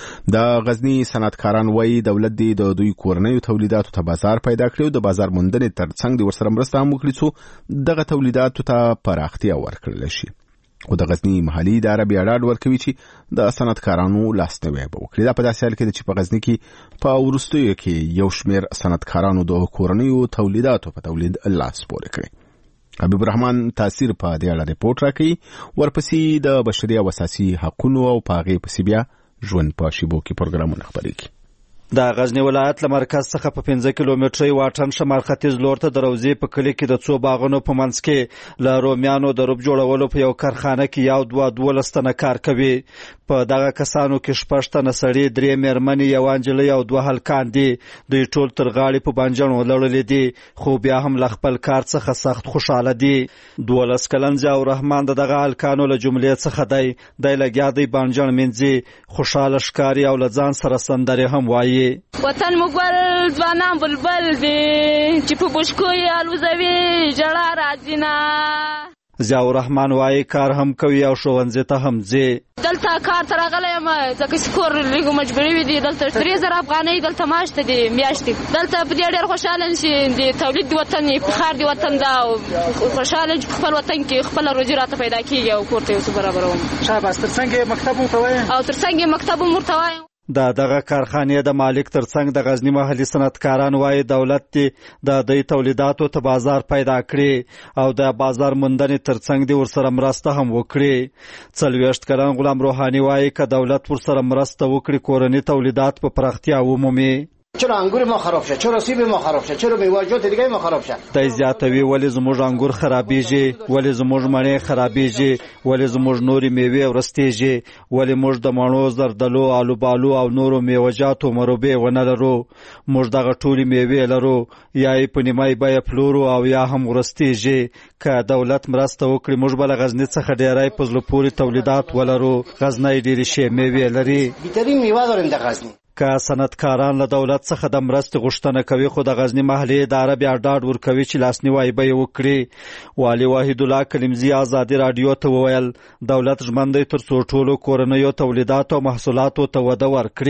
د غزنی صنعتکاران وایي دولت دی د دوی کورنیو تولیداتو ته بازار پیدا کړی او د بازار موندنې ترڅنګ د ورسره مرسته هم وکړي چې دغه تولیداتو ته پراختیا ورکړل شي. خو د غزنی محلي اداره بیا ډاډ ورکوي چې د صنعتکارانو لاسنیوی به وکړي. دا په داسې حال کې ده چې په غزني کې په وروستیو کې یو شمېر صنعتکارانو د کورنیو تولیداتو په تولید لاس پورې کړی. حبیب الرحمن تاثیر په دې اړه ریپورت راکوي. ورپسې د بشري او اساسي حقوقو او په هغې پسې بیا ژوند په شیبو کې پروګرامونه خپرېږي. د غزنی ولایت له مرکز څخه په پنځه کیلومترۍ واټن شمال ختیځ لور ته د روضې په کلي کې د څو باغونو په منځ کې له رومیانو د روب جوړولو په یو کارخانه کې یو دوه دولس تنه کار کوي. په دغه کسانو کې شپږ تنه سړي، درې مېرمنې، یوه نجلۍ او دوه هلکان دي. دوی ټول تر غاړې په بانجڼو لړلي دي خو بیا هم له خپل کار څخه سخت خوشحاله دي. دولس کلن ضیاء الرحمن د دغه هلکانو له جملې څخه دی. دی لګیا دی بانجڼ مینځي، خوشحاله ښکاري او له ځان سره سندرې هم وایي. وطن مګل ځوانان بلبل دي چې په بشکو یې الوزوي ژړا راځي نه. ضیاء الرحمن وایي کار هم کوي او ښوونځي ته هم ځي. دلته کار ته راغلی یم ځکه چې کور لږ مجبوري وي دي. دلته درې زره افغانۍ دلته معاش ته دي میاشتې. دلته په دې ډېر خوشحاله یم چې د تولید د وطن افتخار د وطن ده او خوشحاله یم چې خپل وطن کې خپله روزي راته پیدا کېږي او کور ته یو څه برابروم. شاباس. تر څنګ یې مکتب هم ورته وایم او تر څنګ یې مکتب هم ورته وایم. د دغه کارخانې د مالک ترڅنګ د غزنی محلي صنعتکاران وایي دولت دی د دوی تولیداتو ته بازار پیدا کړي او د بازار موندنې ترڅنګ دی ورسره مرسته هم وکړي. څلوېښت کلن غلام روحاني وایي که دولت ورسره مرسته وکړي کورني تولیدات په پراختیا ومومي. چرا انگور ما خراب شه، چرا سیب ما خراب شه، چرا میوه‌جات دیگه ما خراب شه. دای زیاتوي ولې زموږ انګور خرابېږي، ولې زموږ مڼې خرابېږي، ولې زموږ نورې میوې ورستېږي، ولې موږ د مڼو، زردالو، آلوبالو او نورو میوه‌جاتو مربې ونه لرو. موږ دغه ټولې میوې لرو یا یې په نیمایي بیه پلورو او یا هم ورستېږي. که دولت مرسته وکړي موږ به له غزني څخه ډېری په زړه پورې تولیدات ولرو. غزنی ډېرې ښې میوې لري. بهترین میوه داریم د غزني. که صنعتکاران له دولت څخه د مرستې غوښتنه کوي خو د غزني محلي اداره بیا ډاډ ورکوي چې لاسنیوی به یې وکړي. والي وحید الله کلیمزي ازادي راډیو ته وویل دولت ژمن دی تر څو ټولو کورنیو تولیداتو او محصولاتو ته وده ورکړي.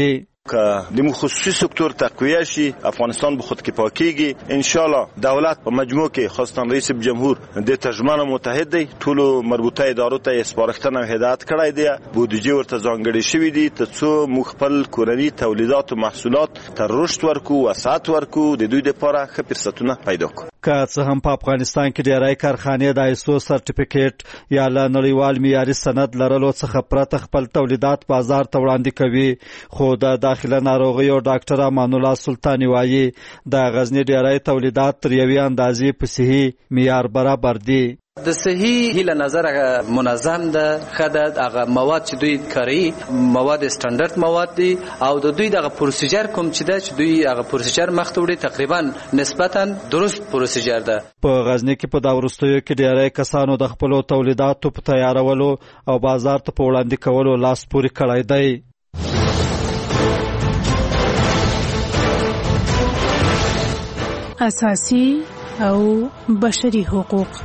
که د خصوصي سکتور تقویه شي افغانستان به خود کفا کیږي ان شاء الله. دولت په مجموع کې خاصتاً رئیس جمهور د ترجمان متحد دی ټول مربوطه ادارو ته سپارښتنه او هدایت کړی دی. بودجه ورته ځانګړې شوی دی ترڅو موږ خپل کورني تولیدات او محصولات تر رشد ورکو وسعت ورکو د دوی لپاره ښه فرصتونه پیدا کړو. که څه هم په افغانستان کې ډیری کارخانې د آیسو سرټیفیکیټ یا له نړیوال معیاري سند لرلو څخه پرته خپل تولیدات بازار ته وړاندې کوي، خو د داخله ناروغیو ډاکټر امان الله سلطاني وایي د غزني ډیری تولیدات تر یوې اندازې په صحي معیار برابر دي. د صحي له نظر منظم ده، ښه ده. هغه مواد چې دوی کاروي مواد سټانډرډ مواد دي او د دوی دغه پروسیجر کوم چې ده چې دوی هغه پروسیجر مخته وړي تقریبا نسبتا درست پروسیجر ده. په غزني کې په دا وروستیو کې ډیری کسانو د خپلو تولیداتو په تیارولو او بازار ته په وړاندې کولو لاس پورې کړی دی. اساسي او بشري حقوق.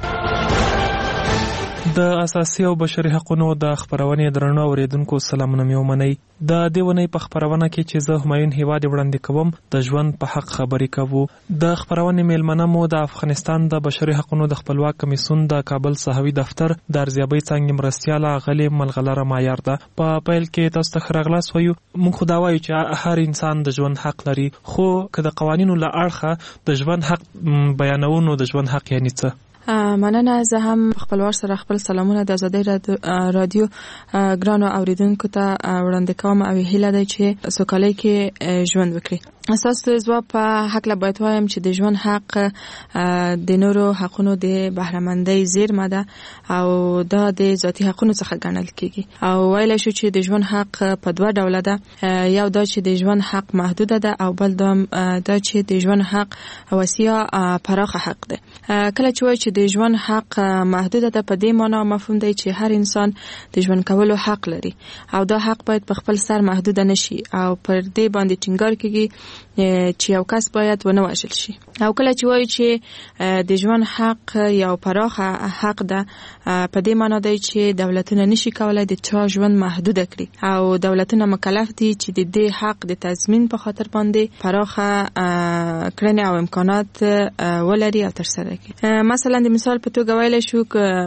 د اساسي او بشري حقوقو د خبرونې درنو اوریدونکو سلامونه مې ومنئ. د دې ونې په خبرونه کې چې زه همایون هیواد وړاندې کوم د ژوند په حق خبرې کوو. د خبرونې میلمنه مو د افغانستان د بشري حقوقو د خپلواک کمیسیون د کابل صحوي دفتر د ارزیابۍ څانګې مرستیاله غلې ملغلره معیار ده. په پیل کې تاسو ته خراغلاس وایو. موږ خو دا وایو چې هر انسان د ژوند حق لري، خو که د قوانینو له اړخه د ژوند حق بیانونو د ژوند حق یعنی څه؟ مننه. زه هم خپلوار سره خپل سلامونه د آزادۍ رادیو ګرانو اوریدونکو ته وړاندې کوم او هیله ده چې سوکالۍ کې ژوند وکړي. اساس د ځواب په حق لا باید وایم چې د ژوند حق د نورو حقونو د بهرهمندۍ زیرمه ده او دا د ذاتي حقونو څخه ګڼل کیږي او ویل شو چې د ژوند حق په دوه ډوله ده. یو دا چې د ژوند حق محدود ده او بل دا چې د ژوند حق وسیع پراخه حق ده. کله چې وایي چې د ژوند حق محدود ده په دې معنی مفهوم دی چې هر انسان د ژوند کولو حق لري او دا حق باید په خپل سر محدود نشي او پر دې باندې ټینګار کیږي چې یو کس باید ونه وژل شي. او کله چې وایي چې د ژوند حق یو پراخه حق ده په دې معنی دی چې دولتونه نشي کولای د چا ژوند محدود کړي او دولتونه مکلف دي چې د دې حق د تضمین په خاطر باندې پراخه کړنې او امکانات ولري او ترسره کړي. مثلا د مثال په توګه ویل شو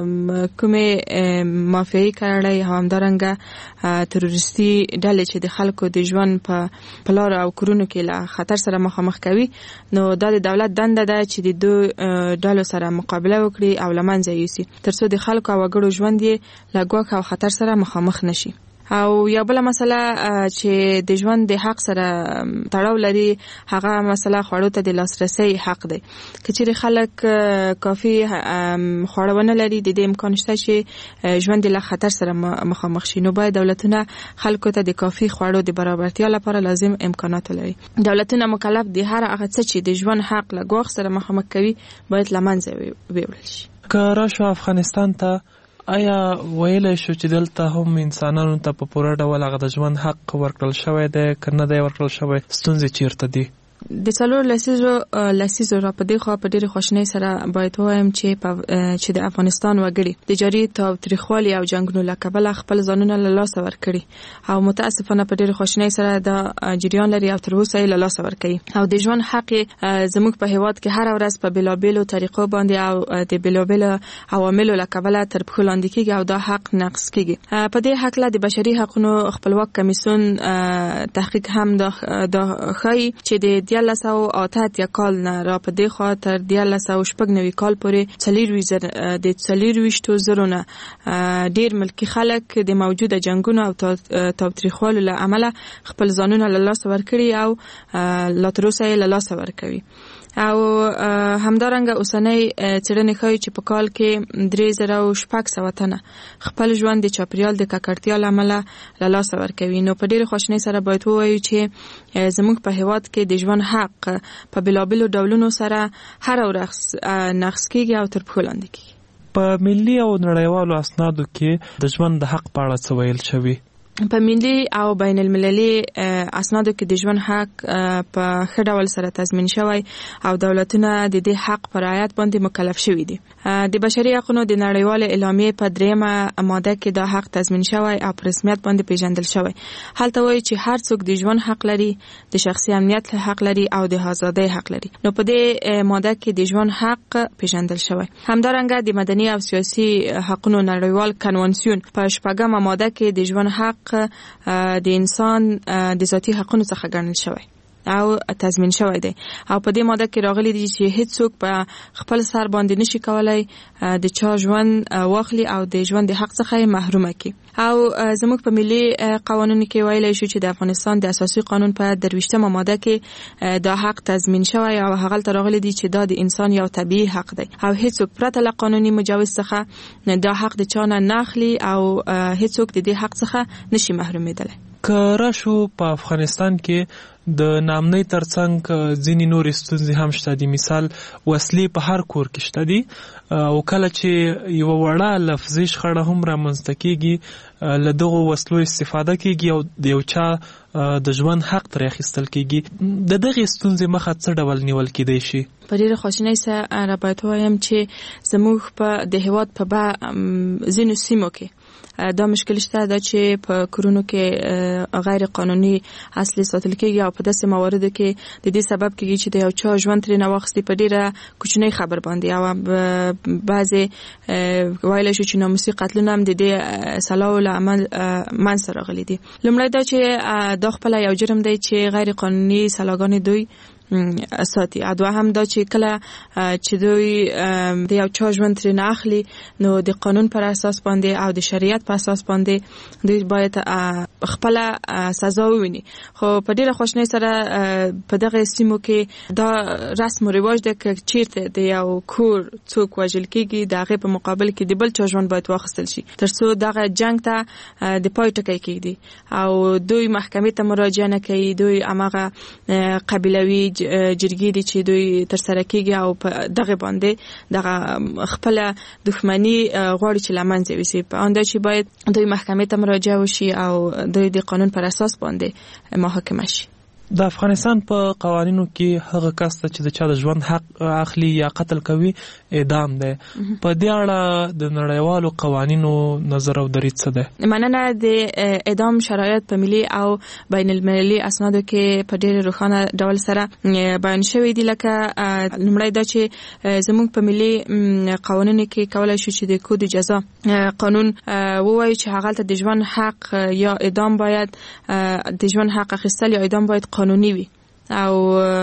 کومې مافیایي کړۍ او همدارنګه تروریستي ډلې چې د خلکو د ژوند په پلار او کورونو کې له خطر سره مخامخ کوي، نو دا د دولت دنده ده چې د دوی ډلو سره مقابله وکړي او له منځه یوسي ترڅو د خلکو او وګړو ژوند یې له ګواښ او خطر سره مخامخ نشي. او یو بل مسله چې د ژوند د حق سره تړاو لري هغه مسله خوړو ته د لاسرسي حق دی. کچېرې خلک کافي خوړو نه لري د دې امکان شته چې ژوند له خطر سره مخامخ شي، نو باید دولتونه خلکو ته د کافي خوړو د برابرتیا لپاره لازم امکانات لري. دولتونه مکلف دي هر هغه څه چې د ژوند حق له ګواښ سره مخامخ کوي باید له منځه ویوړل شي. که راشو افغانستان ته، آیا ویلی شو چې دلته هم انسانانو ته په پوره ډول هغه د ژوند حق ورکړل شوی دی که نه دی ورکړل شوی؟ ستونزې چیرته دي؟ د څلور لسیزو لسیزو را په دې خوا په ډېرې خواشینۍ سره باید ووایم چې چې د افغانستان وګړي د جاري تاوتریخوالي او جنګونو له کبله خپل ځانونه له لاسه ورکړي او متاسفانه په ډېرې خواشینۍ سره دا جریان لري او تر اوسه یې له لاسه ورکوي او د ژوند حق زموږ په هېواد کې هره ورځ په بېلابېلو طریقو باندې او د بېلابېلو عواملو له کبله تر پښو لاندې کېږي او دا حق نقض کېږي. په دې هکله د بشري حقونو خپلواک کمیسیون تحقیق هم دا ښایي چې د دیارلس سوه اته اتیا کال نه را په دې خوا تر دیارلس سوه شپږ نوي کال پورې څلېرویشت د څلېرویشتو زرو نه ډېر ملکي خلک د موجوده جنګونو او تاوتریخوالو له امله خپل ځانونه له لاسه ورکړي او لا تر اوسه یې له لاسه ورکوي. او همدارنګه اوسنۍ څېړنې ښایي چې په کال کې درې زره او شپږ سوه تنه خپل ژوند د چاپېریال د ککړتیا له امله له لاسه ورکوي. نو په ډېرې خواشینۍ سره باید ووایو چې زموږ په هېواد کې د ژوند حق په بېلابېلو ډولونو سره هره ورځ نقض کېږي او تر پښو لاندې کېږي. په ملي او نړیوالو اسنادو کې د ژوند د حق په اړه څه ویل شوي؟ په ملي او بین المللي اسنادو کې د ژوند حق په ښه ډول سره تضمین شوی او دولتونه د دې حق پر رعایت باندې مکلف شوي دي. د بشري حقوقو د نړیوالې اعلامیې په دریمه ماده کې دا حق تضمین شوی او په رسمیت باندې پیژندل شوی. هلته وایي چې هر څوک د ژوند حق لري، د شخصي امنیت حق لري او د آزادۍ حق لري. نو په دې ماده کې د ژوند حق پیژندل شوی. همدارنګه د مدني او سیاسي حقوقو نړیوال کنوانسیون په شپږمه ماده کې د ژوند حق د انسان د ذاتي حقوقو څخه ګڼل شوی او تضمین شوی دی. او په دې ماده کې راغلي دي چې هیڅ څوک په خپل سر باندې نشي کولای د چا ژوند واخلي او د ژوند د حق څخه محرومه کړي. او زموږ په ملي قوانینو کې ویلی شو چې د افغانستان د اساسي قانون په درویشتمه ماده کې دا حق تضمین شوی او هغه ته راغلي دي چې دا د انسان یو طبیعي حق دی او هیڅ څوک پرته له قانوني مجوز څخه دا حق د چا نه ناخلي او هیڅ څوک د دې حق څخه نشي محرومېدلی. که راشو په افغانستان کې د نامنۍ ترڅنګ ځینې نورې ستونزې هم شته دي. مثال وسلې په هر کور کې شته دي او کله چې یوه وړه لفظي شخړه هم رامنځته کېږي له دغو وسلو استفاده کېږي او د یو چا د ژوند حق ترې اخیستل کېږي. د دغې ستونزې مخه څه ډول نیول کېدی شي؟ په ډېره خواشینۍ سره را باید ووایم چې زموږ په د هېواد په ځینو سیمو کې دا مشکل شته دا چې په کورونو کې غیر قانوني اصلي ساتل کېږي او په داسې مواردو کې د دې سبب کېږي چې د یو چا ژوند ترې نه واخیستي په ډېره کوچنۍ خبر باندې او بعضې ویلی شو چې ناموسي قتلونه هم د دې سلاو له عمل منځته راغلي دي. لومړی دا چې دا خپله یو جرم دی چې غیر قانوني سلاګانې دوی ساتي. او دوهم دا چې کله چې دوی د یو چا ژوند ترې نه اخلي نو د قانون پر اساس باندې او د شریعت په اساس باندې دوی باید خپله سزا وویني. خو په ډېره خواشینۍ سره په دغه سیمو کې دا رسم و رواج ده که چیرته د یو کور څوک وژل کېږي د هغې په مقابل کې د بل چا ژوند باید واخیستل شي تر څو دغه جنګ ته د پای ټکی کېږدي او دوی محکمې ته مراجعه نه کوي. دوی هماغه قبیلوي جرګې دي چې دوی تر سره کېږي او په دغه باندې دغه خپله دښمني غواړي چې له منځه یوسي. په آن دا چې باید دوی محکمې ته مراجعه وشي او دوی د قانون پر اساس باندې محاکمه شي. د افغانستان په قوانینو کې هغه کس ته چې د چا د ژوند حق اخلي یا قتل کوي اعدام دی. په دې اړه د نړیوالو قوانینو نظر او دریځ څه دی؟ مننه. د اعدام شرایط په ملي او بین المللي اسنادو کې په ډېر روښانه ډول سره بیان شوی دي. لکه لومړی دا چې زموږ په ملي قوانینو کې کولی شو چې د کود جزا قانون ووایي چې هغه ته د ژوند حق یا اعدام باید د ژوند حق اخیستل یا اعدام باید قانوني وي او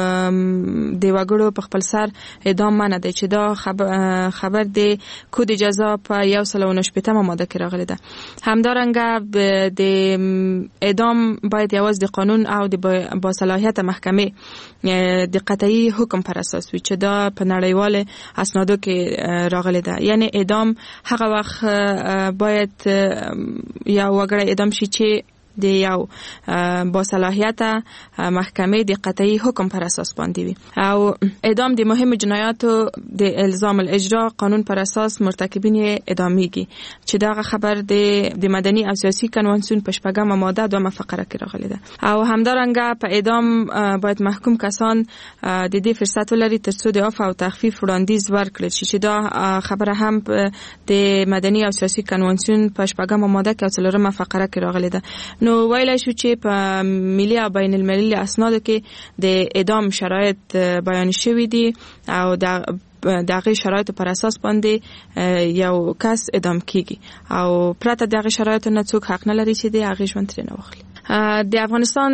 د وګړو په خپل سر اعدام منع دی چې دا خبر, خبر د کود جزا په یو سل او نهه شپېتمه ماده کې راغلی ده. همدارنګه د اعدام باید یوازې د قانون او د باصلاحیت محکمې د قطعي حکم پر اساس وي چې دا په نړیوال اسنادو کې راغلی ده. یعنی اعدام هغه وخت باید یا وګړی اعدام شي چې د یو با صلاحیت محکمې د قطعي حکم پر اساس باندې وي. او اعدام د مهم جنایاتو د الزام الاجرا قانون پر اساس مرتکبین اعدامیږي چې دا خبر د د مدني او سیاسي کنوانسیون په شپږمه ماده دومره فقره کې راغلی ده. او همدارنګه په اعدام باید محکوم کسان د دې فرصت ولري ترڅو د عفو او تخفیف وړاندیز ورکړي چې دا خبره هم د مدني او سیاسي کنوانسیون په شپږمه ماده کې او څلورمه فقره کې راغلی ده. نو ویلی شو چې په ملي او بین المللي اسنادو کې د اعدام شرایط بیان شوي دي او د دغه شرایط پر اساس باندې یو کس اعدام کیږي او پرته دغه شرایط نه څوک حق نه لري چې د هغه ژوند ترې نه واخلي. د افغانستان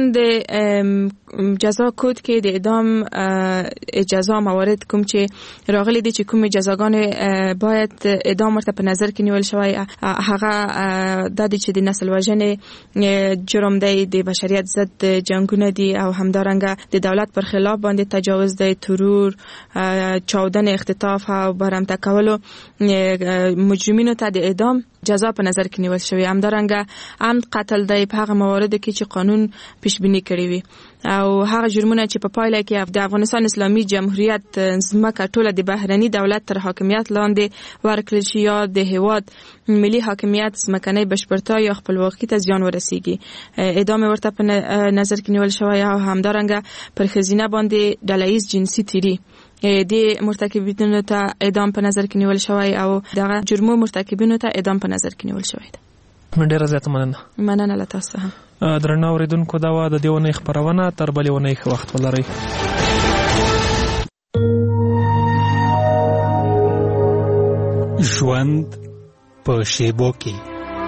د جزا کود کې د اعدام جزا موارد کوم چې راغلي دي چې کوم جزاګانې باید اعدام ورته په نظر کې نیول شوی هغه د دې چې د نسل وژنې جرم دی، د بشریت ضد جنگونه دي او همدارنګه د دولت پر خلاف باندې تجاوز دی، ترور، چاودن، اختطاف او برمته کولو مجرمینو ته د اعدام جزا په نظر کې نیول شوی. همدارنګه عمد قتل دی په هغه مواردو کې چې قانون پیش بینی کړی وي او او هغه جرمونه چې په پایله کې د افغانستان اسلامي جمهوریت ځمکه ټوله د بهرني دولت تر حاکمیت لاندې ورکړل شي یا د هیواد ملي حاکمیت ځمکنۍ بشپړتیا یا خپلواکي ته زیان ورسیږي. اعدام ورته په نظر کې نیول شوی او همدارنګه پر ښځینه باندې ډلهییز جنسي تیری د مرتکبینو ته اعدام په نظر کې نیول شوی او دغه جرمو مرتکبینو ته اعدام په نظر کې نیول شوی دی. ډیره زیاته مننه. مننه له تاسو هم. درنو اوریدونکو دا و د دې ونې خبرونه، تر بلې ونې ښه وخت ولرئ. ژوند په شیبو کې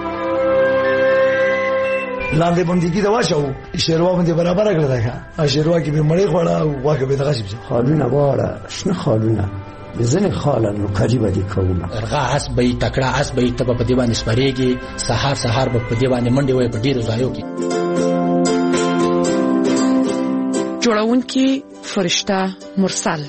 لاندې بندګي دا واچو شیروا باندې برابر کړل دا ښه شیروا کې به مړې خوړه او واګه به دغه شي خالونه واړه شنه خالونه ځنه خالن قریبه دي کومه ارغا اس به تکړه اس به تب په دی باندې سپریږي سحر سحر په دی باندې منډي وای په ډیرو ځایو کې جوړونکي فرشته مرسل.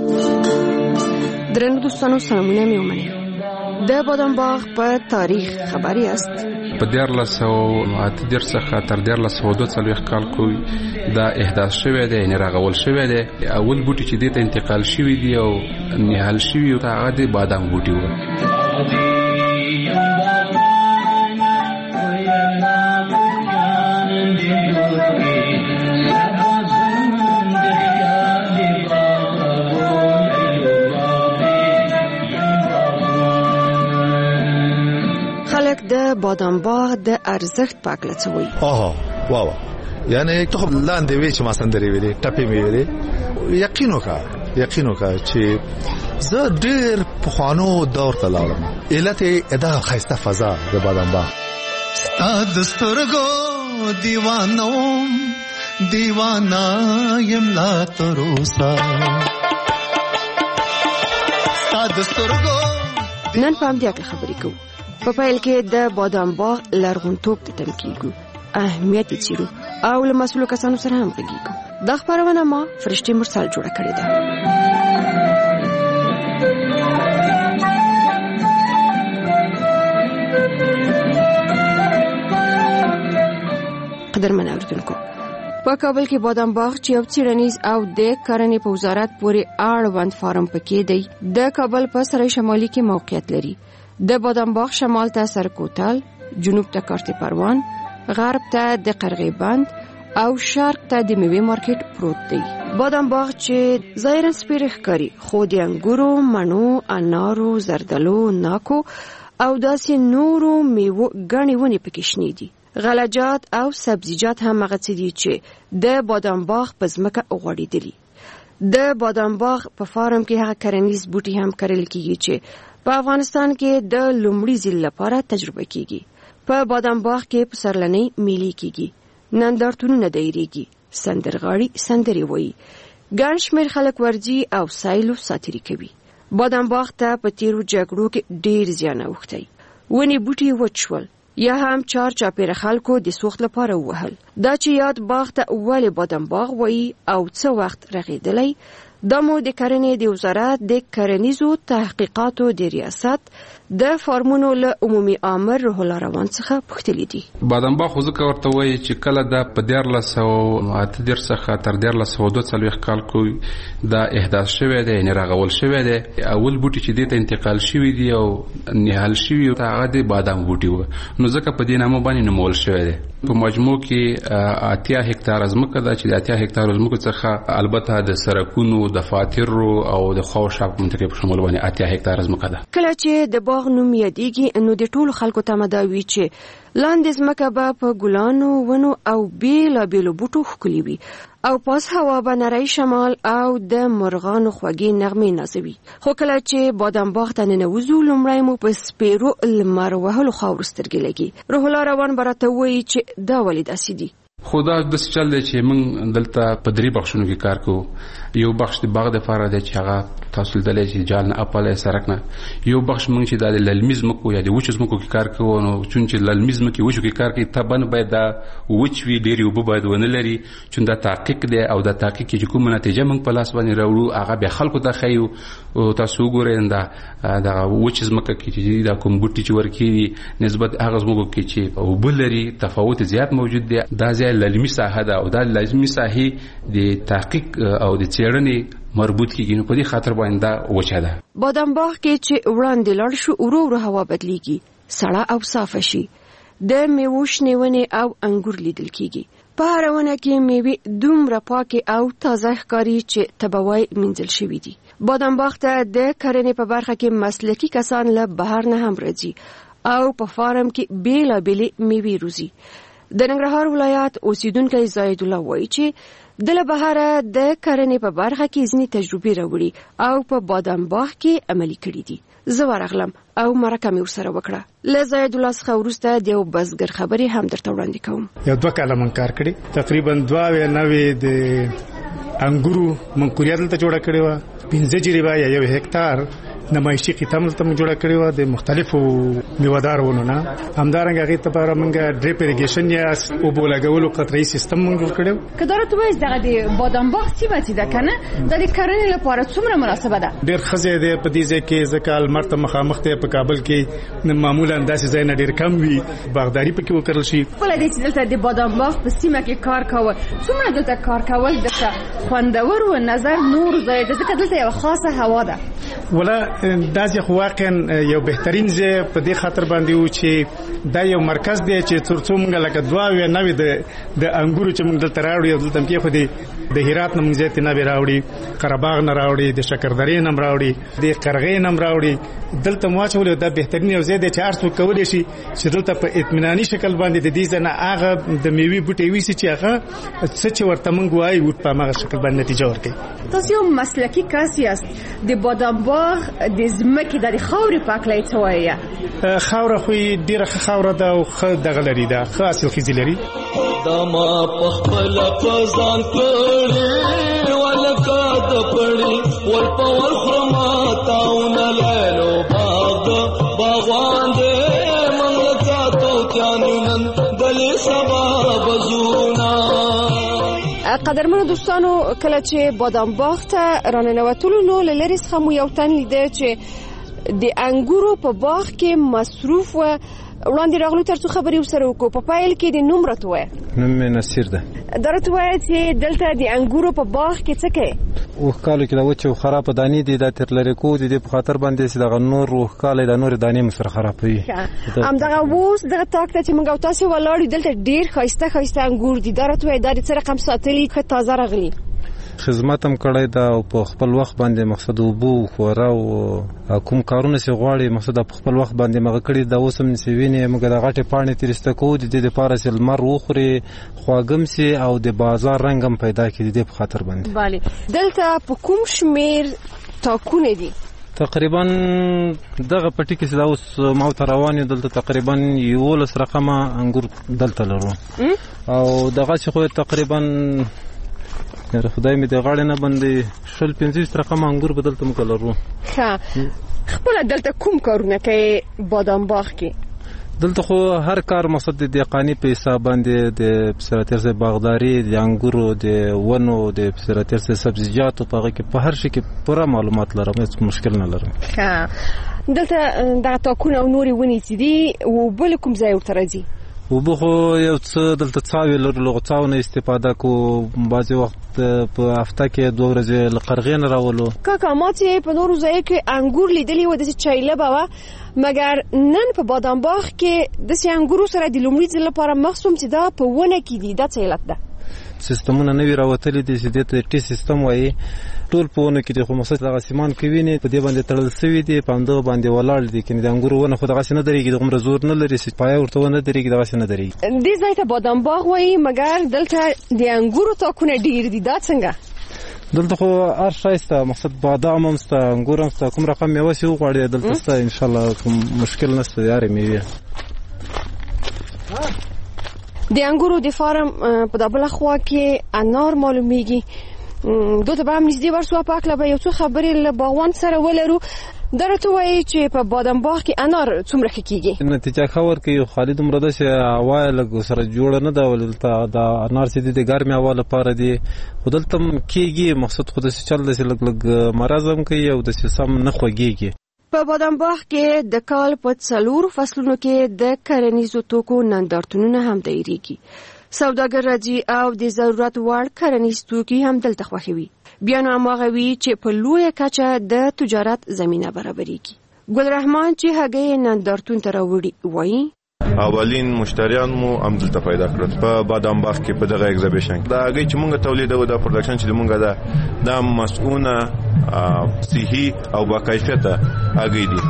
درنو دوستانو سلامونه مې ومنئ. د بادام باغ په تاریخ خبري است. په دیارلس سوه اته دېرش څخه تر دیارلس سوه دوه څلوېښت کال کې دا احداث شوی دی، یعنې راغول شوی دی. اول بوټي چې دې ته انتقال شوي دي او نهال شوي و هغه د بادام بوټي و. د بادام باغ د ارزښت په اړه څه وایي؟ اوه واو، یعنی ته خو لاندې وی چې ما سندري ویلې ټپې مې ویلې. یقین وکړه یقین وکړه چې زه ډېر پخوانو دور ته لاړم. علت یې دا ښایسته فضا د بادام باغ. ستا د سترګو دیوانوم دیوانا یم لا تر اوسه ستا د سترګو. نن په همدې اړه خبرې کوو. په پیل کې د بادام باغ لرغونتوب ته تم کېږو، اهمیت یې څیړو او له مسؤلو کسانو سره هم غږیږو. دا خبرونه ما فرشتي مرسل جوړه کړې ده. قدرمن اوریدونکو، په کابل کې بادام باغ چې یو څیړنیز او د کرنې په وزارت پورې اړوند فارم پکې دی، د کابل په سرای شمالي کې موقعیت لري. د بادام باغ شمال ته سرکوتل، جنوب ته کارت پروان، غرب ته د قرغې بند او شرق ته د میوې مارکیټ پروت دی. بادام باغ چې ظاهرا سپیره ښکاري خو د انګورو، مڼو، انارو، زردالو، ناکو او داسې نورو میوو ګڼې ونې پکې شنې دي. غلجات او سبزیجات هم هغه څه دي چې د بادام باغ په ځمکه غوړېدلي. د بادام باغ په فارم کې هغه کرنیز بوټي هم کرل کیږي چې په افغانستان کې د لومړي ځل لپاره تجربه کیږي. په بادام باغ کې پسرلنۍ میلې کیږي، نندارتونونه دایریږي، سندرغاړي سندري وایي، ګڼ شمېر خلک ورځي او سایل او ساتیري کوي. بادام باغ ته په تیرو جګړو کې ډېر زیان اوښتی. ونې بوټي وچ شول یا هم چار چاپیره خلکو د سوخت لپاره ووهل. دا چې یاد باغ ته ولې بادام باغ وایي او څه وخت رغېدلی، دا مو د کرنې د وزارت د کرنیزو تحقیقاتو د ریاست د فارمونو له عمومي آمر روح الله روان څخه پوښتلي دي. بادام باغ خو ځکه ورته وایي چې کله دا په دیارلس سوه اته دېرش څخه تر دیارلس سوه دوه څلوېښت کال کې دا احداث شوی دی، یعنې راغول شوی دی. اول بوټي چې دې ته انتقال شوي دي او نهال شوي هغه د بادام بوټي و، نو ځکه په دې نامه باندې نومول شوی دی. په مجموع کې اتیا هکتاره ځمکه ده چې د اتیا هکتاره ځمکو څخه البته د سرکونو، د فاترو او د خواوشا منطقې په شمول باندې اتیا هکتاره ځمکه ده. کله چې د باغ نوم یادېږي نو د ټولو خلکو تمه دا وي چې لاندې ځمکه به په ګلانو، ونو او بېلابېلو بوټو ښکلې وي او پاس هوا به نری شمال او د مرغانو خوږې نغمې نازوي. خو کله چې بادام باغ ته ننوځو لومړی مو په سپیرو لمر وهلو خاورو سترګې لګي. روح الله روان به راته وایي چې دا ولې داسې دي. خو دا داسې چل دی چې موږ دلته په درې بخشونو کې کار کوو. یو بخش د باغ دپاره دی چې هغه تاسو لیدلای چې جال نه اپاله سرک نه یو بخش مونږ چې د للمیز مکو یا د وچز مکو کې کار کوو نو چون چې للمیز مکو وچو کې کار کوي تبن باید دا وچ وی ډیر یو باید ونه لري چون دا تحقیق دی او دا تحقیق چې کوم نتیجه مونږ په لاس باندې راوړو هغه به خلکو ته خایو او تاسو ګورئ دا دا وچز مکو کې چې دا کوم بوټي چې ورکی نسبت هغه مکو کې چې او بلري تفاوت زیات موجود دی دا ځای للمی ساحه ده او دا للمی ساحه د تحقیق او د څېړنې مربوط کیږي نو په دې خاطر باندې دا وچه ده. بادام باغ کې چې وړاندې لاړ شو ورو ورو هوا بدلیږي سړه او صافه شي د میوو شنېونې او انګور لیدل کیږي. په هره ونه کې میوې دومره پاکې او تازه ښکاري چې تبوای مینځل شوي دي. بادام باغ ته د کرنې په برخه کې مسلکي کسان له بهر نه هم راځي او په فارم کې بیلابېلې میوې روزي. د ننګرهار ولایت اوسیدونکی زاید الله وایي چې د له بهره د کرنې په برخه کې ځینې تجربې راوړي او په بادام باغ کې عملي کړي دي. زه ورغلم او مرکه مې ورسره وکړه. له زاید الله څخه وروسته د یو بزګر خبرې هم درته وړاندې کوم. یو دوه کاله من کار کړی تقریبا دوه اویا نوې د انګورو منقوریه دلته جوړه کړې وه پنځه جریبه یا یو هکتار نمایشي قطعه ملته موږ جوړه کړې وه د مختلفو میوهدار ونو نه. همدارنګه هغې ته لپاره موږ ډریپ اریګیشن یا اوبو لګولو قطرهیي سیستم موږ جوړ کړی و. که دا راته ووایاست دغه د بادام باغ سیمه چې ده که نه دا د کرنې لپاره څومره مناسبه ده؟ ډېر ښه ځای دی په دې ځای کې ځکه لمر ته مخامخ دی. په کابل کې معمولا داسې ځای نه ډېر کم وي باغداري پکې وکړل شي. خپله دی چې دلته د بادام باغ په سیمه کې کار کول څومره دلته کار کول درته خوندور و نظر نور ځای ده ځکه دلته یوه خاصه هوا ده؟ ولا دا ځای خو واقعا یو بهترین ځای په دې خاطر باندې و چې دا یو مرکز دی چې تر څو موږ لکه دوه اویا نوې د انګورو چې موږ دلته راوړي او دلته کې خو د هرات نه موږ زیاتې نوې راوړي قرهباغ نه راوړي د شکردرې نه راوړي د قرغې نه راوړي دلته مو اچولې. دا بهترین یو ځای دی چې هر څوک کولی شي چې دلته په اطمیناني شکل باندې د دې ځای نه هغه د میوې بوټی ویسي چې هغه څه چې ورته موږ وایو په هماغه شکل باندې نتیجه ورکوي. تاسو یو مسلکي کس یاست د بادام باغ د ځمکې د خاورې پاکلۍ څه وایي؟ خاوره خو یې ډېره ښه خاوره ده او ښه دغه لري ده ښه حاصلخیزي لري. دا ما په خپله په ځان کړې ولکه د پړې ور په ور خورم تاونه لیلو باغ باغوان دې موږ ساتو چانو نن دلې سبا بزونا. قدرمنو دوستانو کله چې بادام باغ ته راننوتلو نو له لرې څخه مو یو تن لیده چې د انګورو په باغ کې مصروف و. وړاندې راغلو تر څو خبرې ورسره وکړو. په پیل کې د نوم راته ووایه. نوم مې نصیر ده. دا راته ووایه چې دلته د انګورو په باغ کې څه کوې؟ اوښکالو کې د وچې او خرابه دانې دي دا تر لرې کوو د دې په خاطر باندې چې دغه نور اوښکالی د نورې دانې مو سره خرابوي. همدغه اوس دغه تاک ته چې موږ او تاسې ولاړ یو دلته ډېر ښایسته ښایسته انګور دي. دا راته ووایه دا د څه رقم ساتلي ښه تازه راغلي؟ خدمت هم کړی دا او په خپل وخت باندې مقصد اوبو خوره او کوم کارونه چې غواړي مقصد په خپل وخت باندې مغه کړی دا اوس هم چې ویني موږ د غټې پاڼې ترسته کوو د دې لپاره چې لمر وخوري خواږم سي او د بازار رنګ هم پیدا کړي د دې په خاطر باندې. بله دلته په کوم شمیر تاکونه دي؟ تقریبا دغه پټی کې دا اوس ما ته روان دلته تقریبا یولس رقمه انګور دلته لرو او دغه چې خو تقریبا خدای مې د غاړې نه باندې شل پنځه رقم انګور بدلته موږ لرو. ښه خپله دلته کوم کارونه کوي بادام باغ کې؟ دلته خو هر کار مقصد د دهقاني په حساب باندې د پسراتر سره باغداري د انګورو د ونو د پسراتر سره سبزیجاتو په هغه کې په هر شي کې پوره معلومات لرم هیڅ مشکل نه لرم. ښه دلته دغه تاکونه او نورې ونې چې دي اوبه له کوم ځای ورته راځي؟ اوبه خو یو څه دلته څاوې لرو له څاو نه استفاده کوو بعضې وخت په هفته کې دوه ورځې له قرغې نه راولو. کاکا ما چې په نورو ځایو کې انګور لیدلي وه داسې چایلبه وه مګر نن په بادام باغ کې داسې انګورو سره د لومړي ځل لپاره مخ شوم چې دا په ونه کې دي. دا څه علت ده؟ سیستمونه نوي راوتلي دي چې دې ته ټي سیستم وایي ټول په ونه کې دي خو مقصد دغه سیمان کې ویني په دې باندې تړل سوي دي په همدغه باندې ولاړ دي کنه د انګورو ونه خو دغسې نه درېږي دغومره زور نه لري چې پایه ورته ونه درېږي دغسې نه درېږي. دې ځای ته بادام باغ وایي مګر دلته د انګورو تاکونه ډېر دي. دا څنګه؟ دلته خو هر شی شته مقصد بادام هم شته انګور هم شته کوم رقم میوه چې وغواړې دلته شته انشاءالله کوم مشکل نشته د هرې میوې. د انګورو د فارم په دا بله خوا کې انار معلومیږي دوی ته به هم نږدې ورسو په هکله به یو څو خبرې له باغوان سره ولرو. دا راته وایي چې په بادام باغ کې انار څومره ښه کېږي؟ نتیجه ښه ورکوي خالي دومره ده چې هوا یې لږ سره جوړه نه ده، دلته د انار چې دي د ګرمې هوا لپاره دي، خو دلته هم کېږي. مقصد خو داسې چل دی چې لږ لږ مرض هم کوي او داسې سم نه خوږېږي. په بادام باغ کې د کال په څلورو فصلونو کې د کرنیزو توکو نندارتونونه هم دایریږي. سوداګر راځي او د ضرورت وړ کرنیز توکي هم دلته خوښوي. بیا نو هماغه وي چې په لویه کچه د تجارت زمینه برابرېږي. ګلرحمان چې هګۍ نندارتون ته راوړي وایي اولین مشتریان مو هم دلته پیدا کړل په بادام باغ کې په دغه ایگزیبیشن کې. دا هګۍ چې مونږ تولیدوو دا پروډکشن چې مونږ ده دا مسؤونه صحي او با کیفیته هګۍ دي.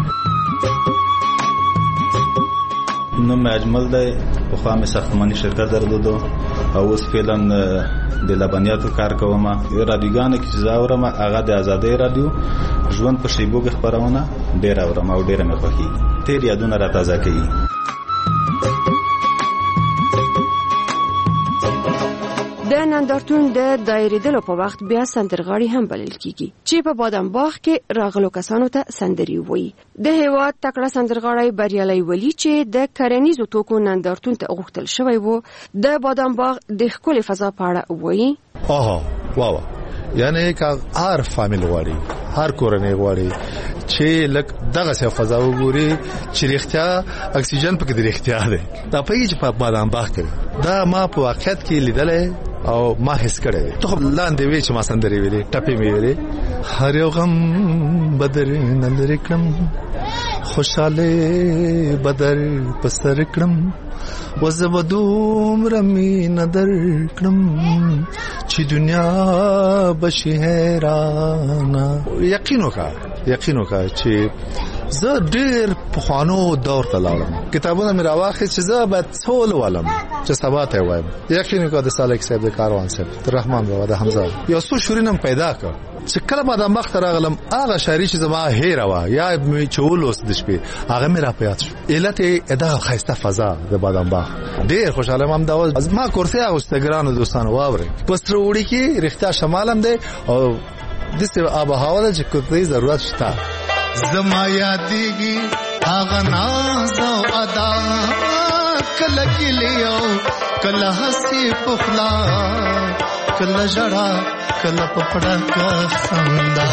نوم اجمل دی، پخوا مې ساختماني شرکت درلودو او اوس فعلا د لبنیاتو کار کوم. رادیوګانو کې چې زه اورم هغه د ازادۍ رادیو ژوند په شیبو کې خپرونه ډېره اورم او ډېره مې خوښېږي. تېر یادونه راتازه کوي. د نندارتون د دایریدلو په وخت بیا سندرغاړي هم بلل کیږي چې په بادام باغ کې راغلو کسانو ته سندري وایي. د هیواد تکړه سندرغاړی بریالي ولی چې د کرنیزو توکو نندارتون ته غوښتل شوی وو د بادام باغ د ښکلې فضا په اړه وایي. آها واو، یعنی که هر فامیل غواړي، هر کورنۍ غواړي چې لک دغه څه فضا وګوري چې رښتیا اکسیجن پکې د رښتیا ده. دا په هیڅ په بادام باغ کې دا ما په واقعیت کې لیدلې او ما حس کړی. ته لاندې وی چې ما سندري ویلې ټپې مې ویلې هر یو غم بدر نه لري کړم خوشاله بدر پسر کړم وزبدوم رمی ندر کړم چې دنیا بشي حیرانا. یقین وکړه یقین وکړه چې زه ډېر پخوانو دور ته لاړم. کتابونه مې راواخیست چې زه باید څه ولولم چې سبا ته وایم. یقین وکړه د سالک صاحب د کاروان صاحب د رحمان بابا د حمزه یو څو شورینم پیدا کړ چې کله بادام باغ ته راغلم هغه شاعري چې زما هیره وه یا مې چې ولوست د شپې هغه مې را په یاد شو. علت یې دغه ښایسته فضا د بادام باغ. ډېر خوشحاله یم همدا زما کورسۍ اغوستی ګرانو دوستانو واورئ په سره اوړي کې رښتیا شمال هم دی او داسې آب و هوا ده چې کورسۍ ضرورت شته. زما یادېږي هغه ناز او ادا کله ګیلې او کله هسې په خوله کله ژړا کله په پړکه خندا.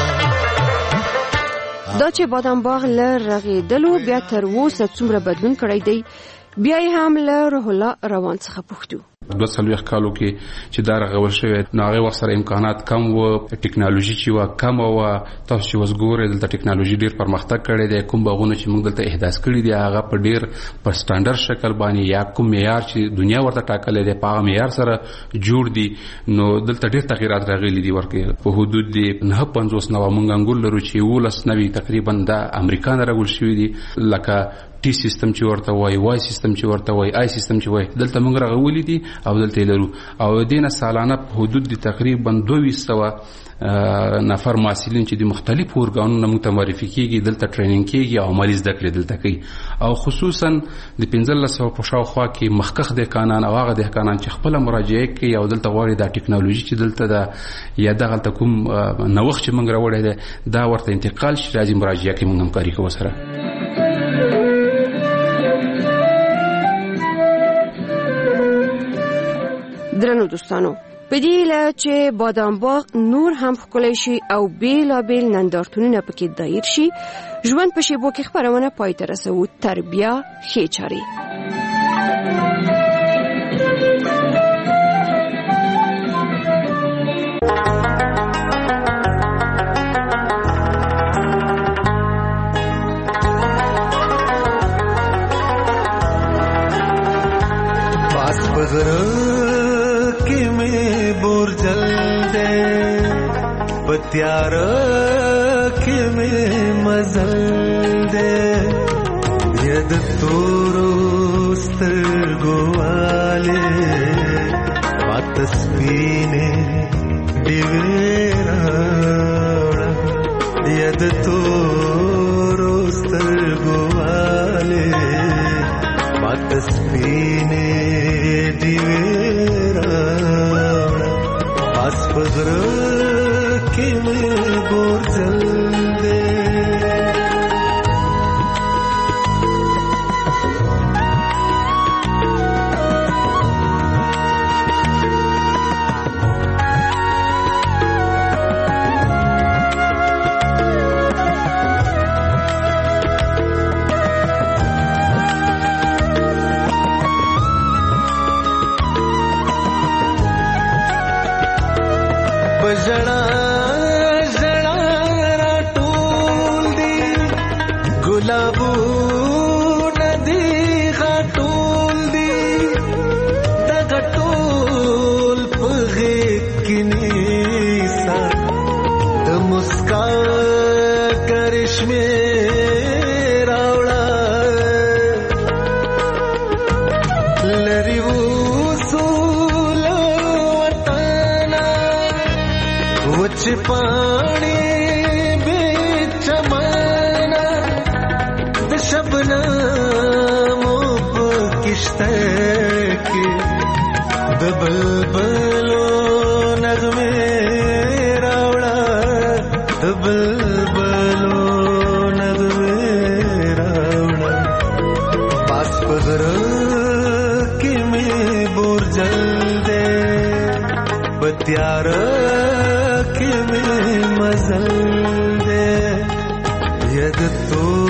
دا چې بادام باغ له رغېدلو بیا تر اوسه څومره بدلون کړی دی بیا یې هم له روح الله روان څخه پوښتو. دوه څلوېښت کالو کې چې دا رغول شوی نو هغې وخت سره امکانات کم وو، ټکنالوژي چې وه کمه وه. تاسو چې اوس ګورئ دلته ټکنالوژي ډېر پرمختګ کړی دی. کوم باغونه چې موږ دلته احداث کړي دي هغه په ډېر په سټانډرډ شکل باندې یا کوم معیار چې دنیا ورته ټاکلی دی په هغه معیار سره جوړ دي. نو دلته ډېر تغیرات راغلي دي. ورکې په حدود د نهه پنځوس نوه موږ انګور لرو چې یولس نوي تقریبا د امریکا نه راغول شوي دي. لکه ټي سیستم چې ورته وای، وای سیستم چې ورته وای، آی سیستم چې وای، دلته موږ راغولي دي او دلته یې لرو. او دینه سالانه په حدود د تقریبا دوه سوه نفر محصلین چې د مختلفو ارګانونو موږ ته معرفي کیږي دلته ټریننګ کیږي او عملي زده کړې دلته کوي. او خصوصا د پنځلس سوه په شاوخوا کې مخکښ دهقانان او هغه دهقانان چې خپله مراجعه کوي او دلته غواړي دا ټکنالوژي چې دلته ده یا دغلته کوم نوښت چې موږ راوړی دی دا ورته انتقال شي راځي مراجعه کې موږ همکاري کوو سره. درنو دوستانو په دې هیله چې بادام باغ نور هم ښکلی شي او بیلابیل نندارتونونه پکې دایر شي ژوند په شیبو کې خپرونه پای ته رسوو. تر بیا ښې چارې. باس بغره پتیار کې مې مزل دې ید تورو سترګو والے پات سپینې دیویرا ید تورو سترګو والے پات سپینې دیویرا पास पगर के में बोरजल दे जड़ा जड़ा राटूल दी गुलाबू नदी घाटूल दी दगटूल पगे किनीसा द मुस्का करिश्मे रावड़ा लरिवू पानी बीच माना शबनमों पे किश्ते की बलबलो नगमे रावड़ा बलबलो नगमे रावड़ा पास पगर के में बोर जल दे बत्यार मजल दे यद तो